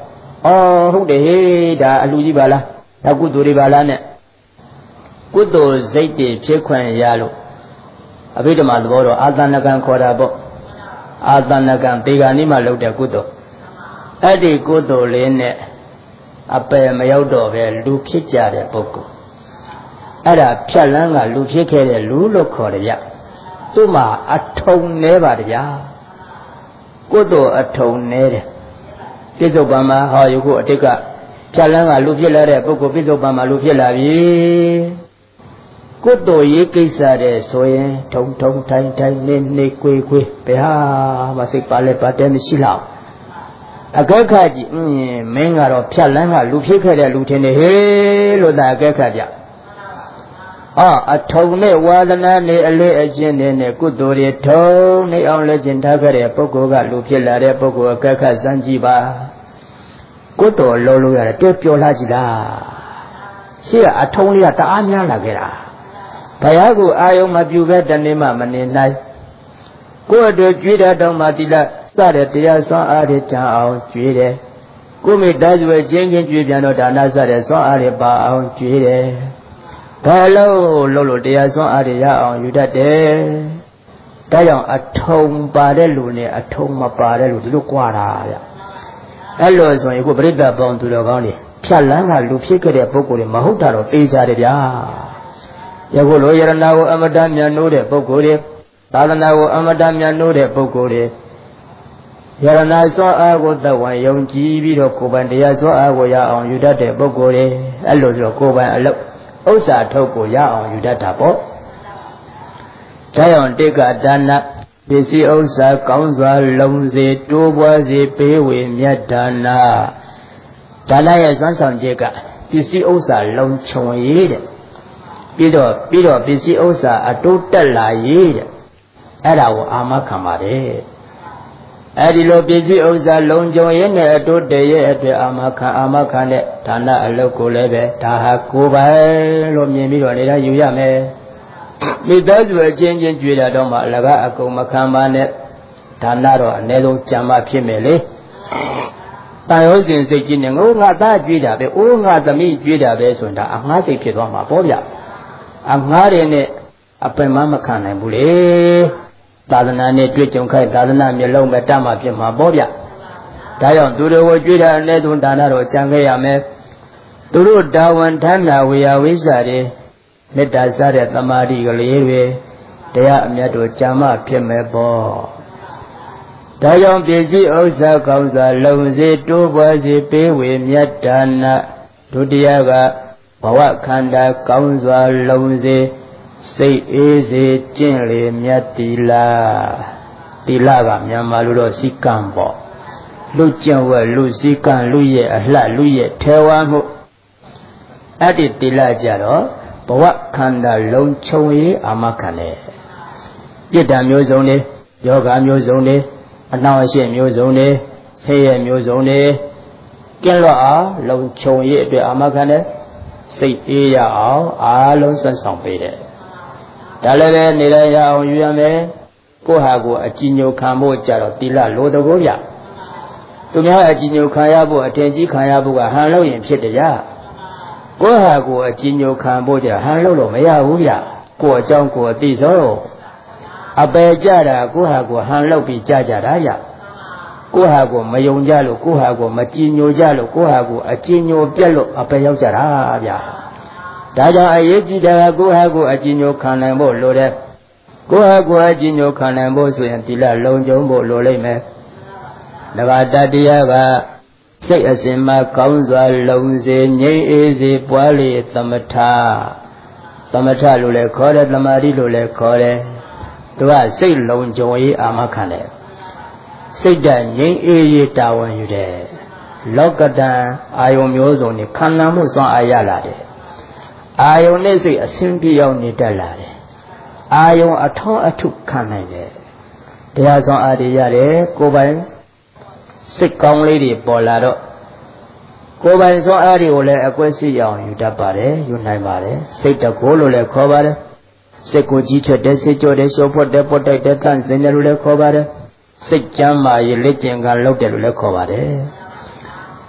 哦，好的，ဒါအလူကြီးပါလားဒါကုသိုလ်တွေပါလားနဲ့ကုသိုလ်စိတ်တွေဖြစ်ခွင့်ရလို့အဘိဓမ္မာသဘောတော့အာသနကံခေါ်တာပေါ့အာသနကံဒေဂာနိမှလုပ်တဲ့ကုသိုလ်အဲ့ဒီကုသိုလ်လေးနဲ့အပယ်မရောက်တော့ပဲလူဖြစ်ကြတဲ့ပုဂ္ဂိုလ်အဲ့ဒါဖြတ်လန်းကလူဖြစ်ခဲ့တဲ့လူလို့ခေါ်တယ်ဗျသူ့မှာအထုံနေပါဗျာကုသိုလ်အထုံနေတယ်ပြစ္ဆုတ်ပံမှာဟောယခုအတိတ်ကဖြတ်လန်းကလူဖြစ်လာတဲ့ပုဂ္ဂိုလ်ပြစ္ဆုတ်ပံမှာလူဖြစ်လာပြီကုသိုလ်ရေးကိစ္စတဲ့ဆိုရင်ထုံထုံထိုင်ထိုင်နေနေကွေကွေဘယ်ဟာမစိတ်ပါလဲပါတယ်မရှိလောက်အကဲခတ်ကြီးအင်းမင်းကတော့ဖြတ်လန်းကလူဖြစ်ခဲ့တဲ့လူထင်တယ်ဟေးလို့သာအကဲခတ်ကြအော်အထုံနဲ့ဝါဒနာနဲ့အလေးအကျင့်နဲ့ကုသိုလ်တွေထုံနေအောင်လက်ကျင်ထားခဲ့တဲ့ပုဂ္ဂိုလ်ကလူဖြစ်လာတဲ့ပုဂ္ဂိုလ်အကဲခတ်စမ်းကြည့်ပါကုသိုလ်လုံးလို့ရတယ်တဲပြောလာကြည့်လားရှေ့ကအထုံလေးကတအားများလာခဲ့တာဘုရားကိုအာယုံမပြုပဲတနေ့မှမနေနိုင်ကိုယ့်အတွက်ကြွေးတဲ့တောင်မှတိလစတဲ့တရားစွမ်းအားတွေကြံအောင်ကြွေးတယ်ကိုမိသားစုရဲ့ချင်းချင်းကြွေးပြန်တော့ဒါနစတဲ့စွမ်းအားတွေပါအောင်ကြွေးတယ်ဘာလို့လို့လို့တရားစွမ်းအားတွေရအောင်ယူတတ်တယ်ဒါကြောင့်အထုံပါတဲ့လူနဲ့အထုံမပါတဲ့လူဒီလိုကြွားတာဗျအဲ့လိုဆိုရင်ကိုပြိဿပေါင်းသူတော်ကောင်းတွေဖြတ်လန်းကလူဖြစ်ခဲ့တဲ့ပုဂ္ဂိုလ်တွေမဟုတ်တာတော့သိကြတယ်ဗျာယခုလိုယရဏကိုအမတမြတ်နိုးတဲ့ပုဂ္ဂိုလ်တွေသာသနာကိုအမတမြတ်နိုးတဲ့ပုဂ္ဂိုလ်တွေယရဏစွမ်းအားကိုသဝံယုံကြည်ပြီးတော့ကိုယ်ပိုင်တရားစွမ်းအားကိုရအောင်ယူတတ်တဲ့ပုဂ္ဂိုလ်တွေအဲ့လိုဆိုတော့ကိုယ်ပိုင်အလုပ်ဥစ္စာထုတ်ကိုရအောင်ယူတတ်တာပေါ့ဒါကြောင့်တိက္ကဒါနပစ္စည်းဥစ္စာကောင်းစွာလုံစေတိုးပွားစေပေးဝေမြတ်ဒါနဒါနရဲ့စွမ်းဆောင်ချက်ကပစ္စည်းဥစ္စာလုံခြုံရေးတဲ့ပြီးတော့ပြီးတော့ပစ္စည်းဥစ္စာအတိုးတက်လာရေးတဲ့အဲ့ဒါကိုအာမခံပါတယ်အဲ့ဒီလိုပစ္စည်းဥစ္စာလုံခြုံရေးနဲ့အတိုးတရဲ့အတွက်အာမခံအာမခံတဲ့ဒါနအလုပ်ကိုလည်းပဲဒါဟာကိုယ်ပိုင်လို့မြင်ပြီးတော့နေတာယူရမယ်မိသားစုအချင်းချင်းကြွေတာတော့မှအလကားအကုန်မခံပါနဲ့ဒါနတော့အ ਨੇ ဆုံးကြံမှဖြစ်မယ်လေတန်ရုံးစဉ်စိတ်ကြီးနဲ့ငိုငါသားကြွေတာပဲအိုးငါသမီးကြွေတာပဲဆိုရင်ဒါအငှားစိတ်ဖြစ်သွားမှာပေါ့ဗျအငှားတွေနဲ့အပင်မမခံနိုင်ဘူးလေသာသနာနဲ့တွေ့ကြုံခိုက်သာသနာမျိုးလုံးပဲတတ်မှဖြစ်မှာပေါ့ဗျဒါကြောင့်သူတို့ကိုကြွေးတာအ ਨੇ ဆုံးဒါနတော့ကြံခဲ့ရမယ်သူတို့တာဝန်ထမ်းတာဝေယဝိဇ္ဇာတွေမေတ္တာစတဲ့သမာဓိကလေးတွေတရားအမြတ်တို့ကြံမှဖြစ်မယ်ပေါ့ဒါကြောင့်ပစ္စည်းဥစ္စာကောင်းစွာလုံစေတိုးပွားစေပေးဝေမြတ်ဒါနဒုတိယကဘဝခန္ဓာကောင်းစွာလုံစေစိတ်အေးစေကျင့်လေမြတ်သီလသီလကမြန်မာလိုတော့စီကံပေါ့လူကျင့်ဝတ်လူစီကံလူရဲ့အလှလူရဲ့ထဲဝါမှုအဲ့ဒီသီလကြတော့ဘဝခန္ဓာလုံခြုံရေးအာမခံတယ်ပြစ်ဒဏ်မျိုးစုံတွေယောဂမျိုးစုံတွေအနှောင့်အယှက်မျိုးစုံတွေဆင်းရဲမျိုးစုံတွေကင်းလွတ်အောင်လုံခြုံရေးအတွက်အာမခံတယ်စိတ်အေးရအောင်အားလုံးဆွမ်းဆောင်ပေးတယ်ဒါလည်းပဲနေရရအောင်ယူရမယ်ကိုယ့်ဟာကိုယ်အကြည်ညိုခံဖို့ကြတော့တိလလိုတကောဗျသူများအကြည်ညိုခံရဖို့အထင်ကြီးခံရဖို့ကဟန်လို့ရင်ဖြစ်တရားကိုယ့်ဟာကိုယ်အကြည်ညိုခံဖို့ကြဟန်လို့လို့မရဘူးဗျကိုယ့်အကြောင်းကိုယ်အသိဆုံးအပယ်ကြတာကိုယ့်ဟာကိုယ်ဟန်လို့ပြီးကြကြတာဗျကိုယ့်ဟာကိုယ်မယုံကြလို့ကိုယ့်ဟာကိုယ်မကြည်ညိုကြလို့ကိုယ့်ဟာကိုယ်အကြည်ညိုပြက်လို့အပယ်ရောက်ကြတာဗျဒါကြောင့်အရေးကြီးတာကကိုယ့်ဟာကိုယ်အကြည်ညိုခံနိုင်ဖို့လိုတယ်ကိုယ့်ဟာကိုယ်အကြည်ညိုခံနိုင်ဖို့ဆိုရင်သီလလုံခြုံဖို့လိုလိမ့်မယ်။ဒါကတတရားကစိတ်အစဉ်မှာကောင်းစွာလုံစေငြိမ်းအေးစေပွားလေသမထသမထလို့လည်းခေါ်တယ်သမာဓိလို့လည်းခေါ်တယ်သူကစိတ်လုံခြုံရေးအာမခံတယ်စိတ်ဓာတ်ငြိမ်းအေးရေးတာဝန်ယူတယ်လောကတံအာယုံမျိုးစုံနဲ့ခန္ဓာမှုစွမ်းအားရလာတယ်အာယုံနဲ့စိတ်အစဉ်ပြေအောင်နေတတ်လာတယ်အာယုံအထောင်းအထုခံနိုင်တယ်တရားစွမ်းအားတွေရတယ်ကိုယ်ပိုင်စိတ်ကောင်းလေးတွေပေါ်လာတော့ကိုယ်ပိုင်စွမ်းအားတွေကိုလည်းအကွက်စီအောင်ယူတတ်ပါတယ်ယူနိုင်ပါတယ်စိတ်တကိုးလို့လည်းခေါ်ပါတယ်စိတ်ကိုကြီးထွက်တဲ့စိတ်ကြောတဲ့ရှော့ဖွက်တဲ့ပုတ်တိုက်တဲ့တန့်စင်တယ်လို့လည်းခေါ်ပါတယ်စိတ်ကြမ်းမာရေးလက်ကျင်ကလောက်တယ်လို့လည်းခေါ်ပါတယ်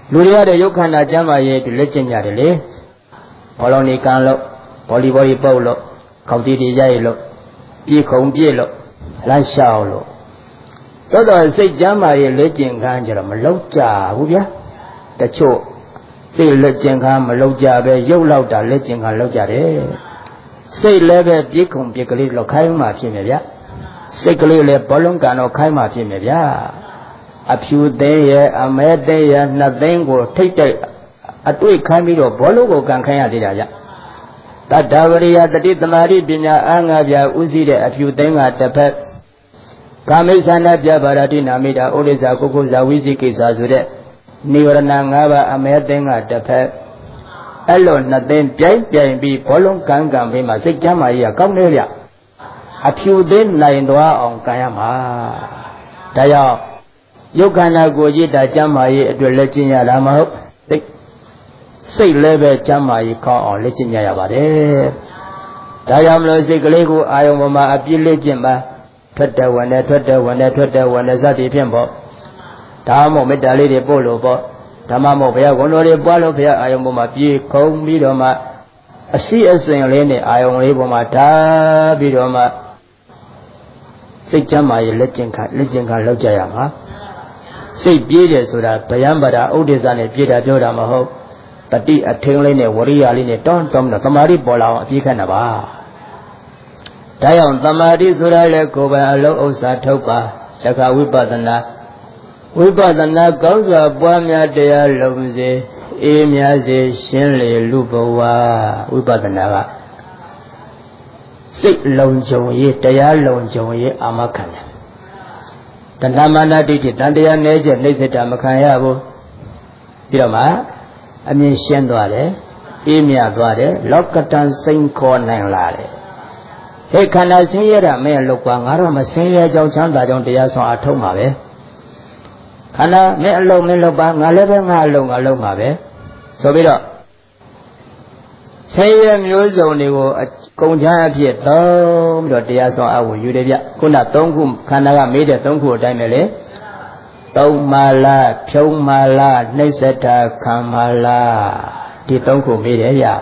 လူတွေရတဲ့ရုပ်ခန္ဓာကျမ်းမာရေးအတွက်လက်ကျင့်ကြတယ်လေဘောလုံးနေကန်လို့ဗောလီဘောကြီးပုတ်လို့ခေါင်းတီးတီးရိုက်လို့ပြေခုံပြေလို့လမ်းလျှောက်လို့တော်တော်စိတ်ကျမ်းမာရေးလက်ကျင့်ခံကြတော့မလောက်ကြဘူးဗျာတချို့စိတ်လက်ကျင့်ခံမလောက်ကြပဲရုပ်လောက်တာလက်ကျင့်ခံလောက်ကြတယ်စိတ်လည်းပဲပြေခုံပြေကလေးလောက်ခိုင်းမှဖြစ်မယ်ဗျာစိတ်ကလေးလည်းဘောလုံးကန်တော့ခိုင်းမှဖြစ်မယ်ဗျာအဖြူသိန်းရဲ့အမဲသိန်းရဲ့နှစ်သိန်းကိုထိတ်တိုက်အတွေ့ခိုင်းပြီးတော့ဘောလုံးကိုကန်ခိုင်းရသေးတာဗျတတ္တဝရိယတတိသမารိပညာအားငါးပြဥစည်းတဲ့အဖြူသိန်းကတစ်ဖက်ကာမိသနာပြပါရတိနာမိတာဩရိဇာကုကုဇာဝိသိကိစ္စဆိုတဲ့နိဝရဏငါးပါးအမဲသိန်းကတစ်ဖက်အဲ့လိုနှစ်သိန်းပြိုင်ပြိုင်ပြီးဘောလုံးကန်ကန်ပြီးမှစိတ်ကျမ်းမာရေးကကောင်းနေဗျအဖြူသိန်းနိုင်သွားအောင်ကန်ရမှာဒါကြောင့်ယုတ်ခန္ဓာကိုယ်ကြီးတာကျမ်းမာရေးအတွက်လက်ကျင့်ရတာမဟုတ်သိစိတ်လည်းပဲကျမ်းမာရေးကောင်းအောင်လက်ကျင့်ရရပါတယ်ဒါကြောင့်မလို့စိတ်ကလေးကိုအာယုံပေါ်မှာအပြည့်လက်ကျင့်ပါထွက်တယ်ဝင်တယ်ထွက်တယ်ဝင်တယ်ထွက်တယ်ဝင်တယ်စသည်ဖြင့်ပေါ့ဒါမှမဟုတ်မေတ္တာလေးတွေပို့လို့ပေါ့ဓမ္မမို့ဘုရားဂုဏ်တော်တွေပွားလို့ဘုရားအာယုံပေါ်မှာပြေခုံပြီးတော့မှအစီအစဉ်လေးနဲ့အာယုံလေးပေါ်မှာထားပြီးတော့မှစိတ်ကျမ်းမာရေးလက်ကျင့်ခါလက်ကျင့်ခါလောက်ကြရမှာစိတ်ပြေးတယ်ဆိုတာဗယံပဒါဥဒိစ္စနဲ့ပြေးတာပြောတာမဟုတ်တတိအထင်းလေးနဲ့ဝရိယလေးနဲ့တောင်းတောင်းတော့တမာတိပေါ်လာအောင်အပြေးခတ်တာပါဒါကြောင့်တမာတိဆိုတာလေကိုယ်ပိုင်အလုံးဥစ္စာထုတ်ပါတခါဝိပဿနာဝိပဿနာကောင်းစွာပွားများတရားလုံးစေအေးများစေရှင်းလေလူဘဝဝိပဿနာကစိတ်လုံခြုံရေးတရားလုံခြုံရေးအာမခံတယ်တဏမာနဒိဋ္ဌိတန်တရားနည်းချက်နှိစ္စတာမခံရဘူးပြီးတော့မှအမြင်ရှင်းသွားတယ်အေးမြသွားတယ်လောကတန်စိန်ခေါ်နိုင်လာတယ်ဟဲ့ခန္ဓာဆင်းရဲတာမင်းလောက်ကွာငါတော့မဆင်းရဲကြောင်းချမ်းသာကြောင်းတရားဆောင်အထုတ်မှာပဲခန္ဓာမင်းအလုံးမင်းလောက်ပါငါလည်းပဲငါအလုံးငါလုံးမှာပဲဆိုပြီးတော့ဆင်းရဲမျိုးစုံတွေကိုအကုန်ချမ်းအဖြစ်သုံးပြီးတော့တရားဆောင်အဝယူတယ်ဗျခုနသုံးခုခန္ဓာကမေးတဲ့သုံးခုအတိုင်းပဲလေသုံးမာလားဖြုံးမာလားနှိစ္စတာခံမာလားဒီသုံးခုမေးတယ်ဗျ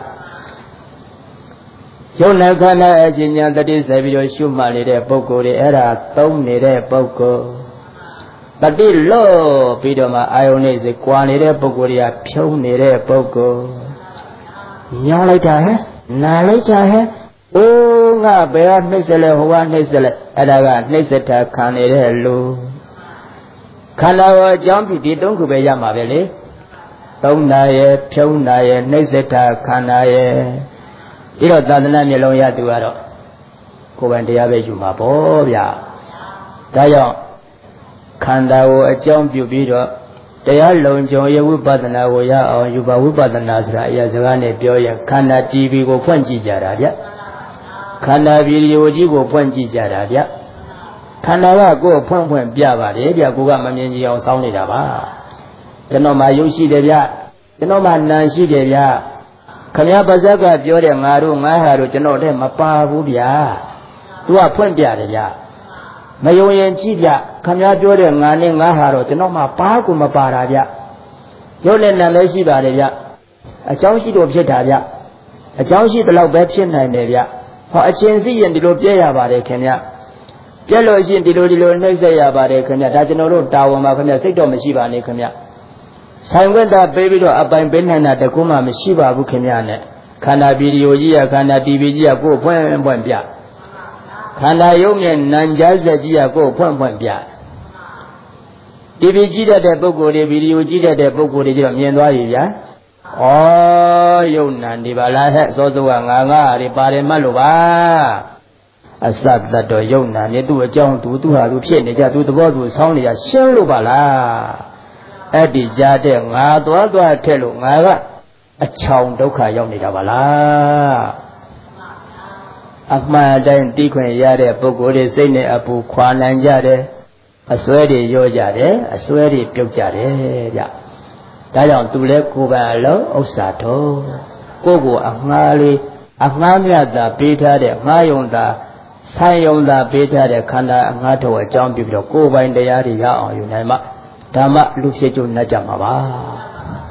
ယုံနာခန္ဓာအချင်းညာတတိဆက်ပြီးတော့ရှုမှတ်နေတဲ့ပုဂ္ဂိုလ်တွေအဲ့ဒါသုံးနေတဲ့ပုဂ္ဂိုလ်တတိလို့ပြီးတော့မှအာယုန်နဲ့စိတ်ကွာနေတဲ့ပုဂ္ဂိုလ်တွေကဖြုံးနေတဲ့ပုဂ္ဂိုလ်ညောင်းလိုက်တာဟဲ့နာလိုက်တာဟဲ့အိုးငါဘယ်ကနှိစ္စလဲဟိုကနှိစ္စလဲအဲ့ဒါကနှိစ္စတာခံနေတဲ့လူခန္ဓာကိုအကြောင်းပြုဒီသုံးခုပဲရမှာပဲလေသုံးနာရဲ့ဖြုံးနာရဲ့နှိစ္စတာခန္ဓာရဲ့ဒီတော့သာသနာမျိုးလုံးရသူကတော့ကိုယ်ပိုင်တရားပဲယူမှာပေါ့ဗျာဒါကြောင့်ခန္ဓာကိုအကြောင်းပြုပြီးတော့တရားလုံခြုံရေးဝိပဿနာကိုရအောင်ယူပါဝိပဿနာဆိုတာအရာစကားနဲ့ပြောရင်ခန္ဓာတီဗီကိုဖွင့်ကြည့်ကြတာဗျခန္ဓာဗီဒီယိုကြီးကိုဖွင့်ကြည့်ကြတာဗျခန္ဓာကကိုယ်ဖွင့်ဖွင့်ပြပါတယ်ဗျကိုကမမြင်ကြအောင်စောင်းနေတာပါကျွန်တော်မှရုပ်ရှိတယ်ဗျကျွန်တော်မှနာရှိတယ်ဗျခမည်းပါဇက်ကပြောတဲ့ငါတို့ငါဟာတို့ကျွန်တော်တည်းမပါဘူးဗျာသူကဖွင့်ပြတယ်ဗျမယုံရင်ကြည့်ဗျခမည်းပြောတဲ့ငါနဲ့ငါဟာတော့ကျွန်တော်မှပါကိုမပါတာဗျရုပ်နဲ့နာလည်းရှိပါတယ်ဗျအကြောင်းရှိတော့ဖြစ်တာဗျအကြောင်းရှိတဲ့လောက်ပဲဖြစ်နိုင်တယ်ဗျဟောအချင်းစီရင်ဒီလိုပြည့်ရပါတယ်ခင်ဗျပြည့်လို့ရှိရင်ဒီလိုဒီလိုနှိမ့်ဆက်ရပါတယ်ခင်ဗျဒါကျွန်တော်တို့တာဝန်ပါခင်ဗျစိတ်တော့မရှိပါနဲ့ခင်ဗျဆိုင်ခွင့်သာပေးပြီးတော့အပိုင်ပေးနိုင်တာတကူမှမရှိပါဘူးခင်ဗျနဲ့ခန္ဓာဗီဒီယိုကြီးရခန္ဓာတီဗီကြီးရကိုယ်ဖွင့်ဖွင့်ပြခန္ဓာယုံနဲ့နံကြားဆက်ကြီးရကိုယ်ဖွင့်ဖွင့်ပြတီဗီကြည့်တတ်တဲ့ပုဂ္ဂိုလ်တွေဗီဒီယိုကြည့်တတ်တဲ့ပုဂ္ဂိုလ်တွေကျတော့မြင်သွားပြီဗျာဩယုံနံဒီပါလားဟဲ့စောစောကငါငါတွေပါတယ်မှတ်လို့ပါအစသတ်တော်ယုံနံနေသူ့အကြောင်းသူသူ့ဟာသူဖြစ်နေကြသူသဘောသူဆောင်းနေကြရှင်းလို့ပါလားအဲ့ဒီကြားတဲ့ငါသွားသွားထက်လို့ငါကအချောင်ဒုက္ခရောက်နေတာပါလားအမှန်တိုင်းသိခွင့်ရတဲ့ပုဂ္ဂိုလ်တွေစိတ်နဲ့အပူခွာနိုင်ကြတယ်အစွဲတွေရောကြတယ်အစွဲတွေပြုတ်ကြတယ်ဗျဒါကြောင့်သူလဲကိုယ်ပိုင်အလုံးဥစ္စာတော်ကိုယ့်ကိုအငှားလေးအငှားမြတ်သာပေးထားတဲ့ငှားယုံသာဆိုင်ယုံသာပေးထားတဲ့ခန္ဓာအငှားတော်အကြောင်းပြုပြီးတော့ကိုယ်ပိုင်တရားတွေရအောင်ယူနိုင်မှဓမ္မလူဖြစ်ကျုံနဲ့ကြမှာပါ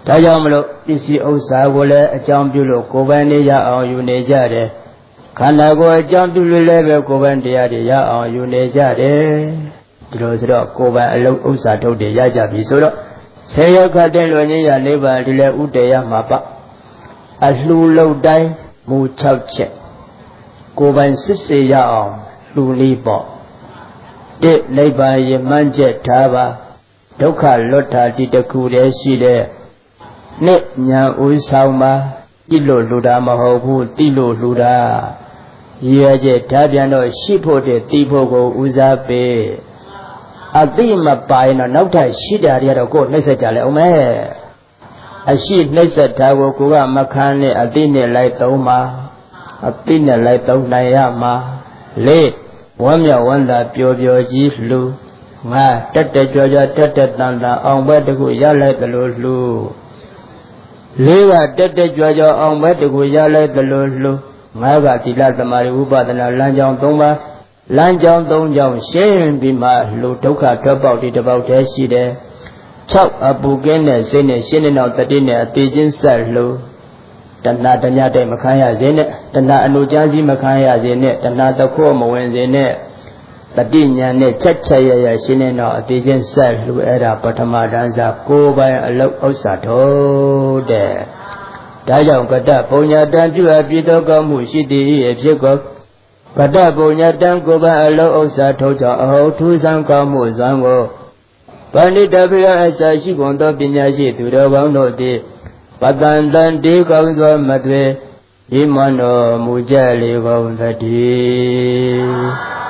ဒါကြောင့်မလို့ပစ္စည်းဥစ္စာကိုလည်းအကြောင်းပြုလို့ကိုယ်ပိုင်နေရအောင်ယူနေကြတယ်ခန္ဓာကိုယ်အကြောင်းပြုလို့လည်းပဲကိုယ်ပိုင်တရားတွေရအောင်ယူနေကြတယ်ဒီလိုဆိုတော့ကိုယ်ပိုင်အလုံးဥစ္စာထုတ်တွေရကြပြီဆိုတော့ဆေးရောက်ခတ်တဲ့လူကြီးရနိဗ္ဗာန်ဒီလည်းဥတည်ရမှာပအလှူလုံးတိုင်းမူ၆ချက်ကိုယ်ပိုင်စစ်စေရအောင်လှူနည်းပေါ့တိနိဗ္ဗာန်ရမှန်းချက်ထားပါဒုက္ခလွတ်တာဒီတခုတည်းရှိတဲ့နှစ်ညာဥဆောင်မှာတိလို့လှူတာမဟုတ်ဘူးတိလို့လှူတာရည်ရွယ်ချက်ထားပြန်တော့ရှိဖို့တဲ့တိဖို့ကိုဦးစားပေးအတိမပိုင်တော့နောက်ထပ်ရှိတာတွေကတော့ကိုယ်နှိမ့်ဆက်ကြလဲအောင်မဲအရှိနှိမ့်ဆက်တာကိုကိုကမခံနဲ့အတိနဲ့လိုက်သုံးပါအတိနဲ့လိုက်သုံးနိုင်ရမှာလေးဝမ်းမြောက်ဝမ်းသာပျော်ပျော်ကြီးလှူငါတက်တက်ကြွကြွတက်တက်တန်တန်အောင်ဘက်တခုရလိုက်သလိုလှူလေးကတက်တက်ကြွကြွအောင်ဘက်တခုရလိုက်သလိုလှူငါကသီလသမာဓိဥပဒနာလမ်းကြောင်း၃ပါးလမ်းကြောင်း၃ကြောင်းရှင်းပြီးမှလူဒုက္ခထွက်ပေါက်ဒီတစ်ပေါက်တည်းရှိတယ်၆အပူကင်းတဲ့စိတ်နဲ့ရှင်းတဲ့နောက်တတိနဲ့အသေးချင်းဆက်လှူတဏှာတညတဲ့မခံရစေနဲ့တဏှာအနုချမ်းကြီးမခံရစေနဲ့တဏှာတခိုးမဝင်စေနဲ့တတိညာနဲ့ချက်ချက်ရရရှင်းတဲ့နောက်အသေးချင်းဆက်လှူအဲ့ဒါပထမတန်းစာကိုယ်ပိုင်အလုတ်ဥစ္စာထုတ်တဲ့ဒါကြောင့်ကတ္တပုညတံပြုအပ်ပြီးသောကောင်းမှုရှိသည်အဖြစ်ကိုကတ္တပုညတံကိုယ်ပိုင်အလုတ်ဥစ္စာထုတ်ကြောင့်အဟုတ်ထူးဆန်းကောင်းမှုစွမ်းကိုပဏိတပိယအစာရှိကုန်သောပညာရှိသူတော်ကောင်းတို့သည်ပတန်တန်တေကောင်းစွာမသွေဒီမနောမူကြလေကုန်သတည်း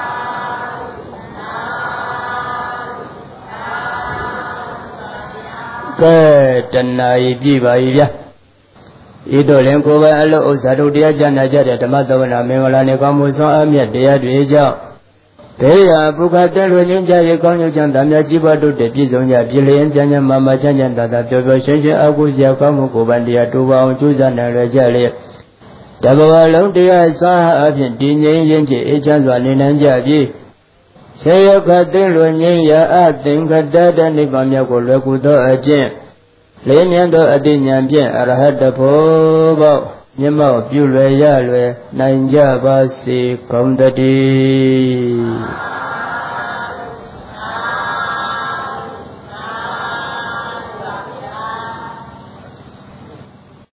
ကဲတဏှာဤပြပါ၏ဗျာဤတို့လည်းကိုယ်ပိုင်အလုဥစ္စာတို့တရားကျမ်းနာကြတဲ့ဓမ္မသဝနာမင်္ဂလာနှင့်ကောင်းမှုဆောင်အမြတ်တရားတွေကြောင့်ဘေးရာပုခတဲ့လူချင်းကြရကောင်းကျိုးချမ်းသာများကြီးပွားတို့တည်ပြည့်စုံကြပြည်လျင်ချမ်းချမ်းမာမာချမ်းချမ်းသာသာပျော်ပျော်ရွှင်ရွှင်အကုစရာကောင်းမှုကိုယ်ပိုင်တရားတိုးပါအောင်ကြိုးစားနိုင်ရကြလေတဘဝလုံးတရားစားအဖြစ်တည်ငြိမ်ရင်ချေအေးချမ်းစွာနေနိုင်ကြပြီဆေယခတဲ့လူငြိမ်းရာအသင်္ခတတနိဗ္ဗာန်မြောက်ကိုလွယ်ကူသောအကျင့်လေးမြတ်သောအတိညာဖြင့်အရဟတဖို့ပေါ့မျက်မှောက်ပြုလွယ်ရလွယ်နိုင်ကြပါစေကုန်သတည်း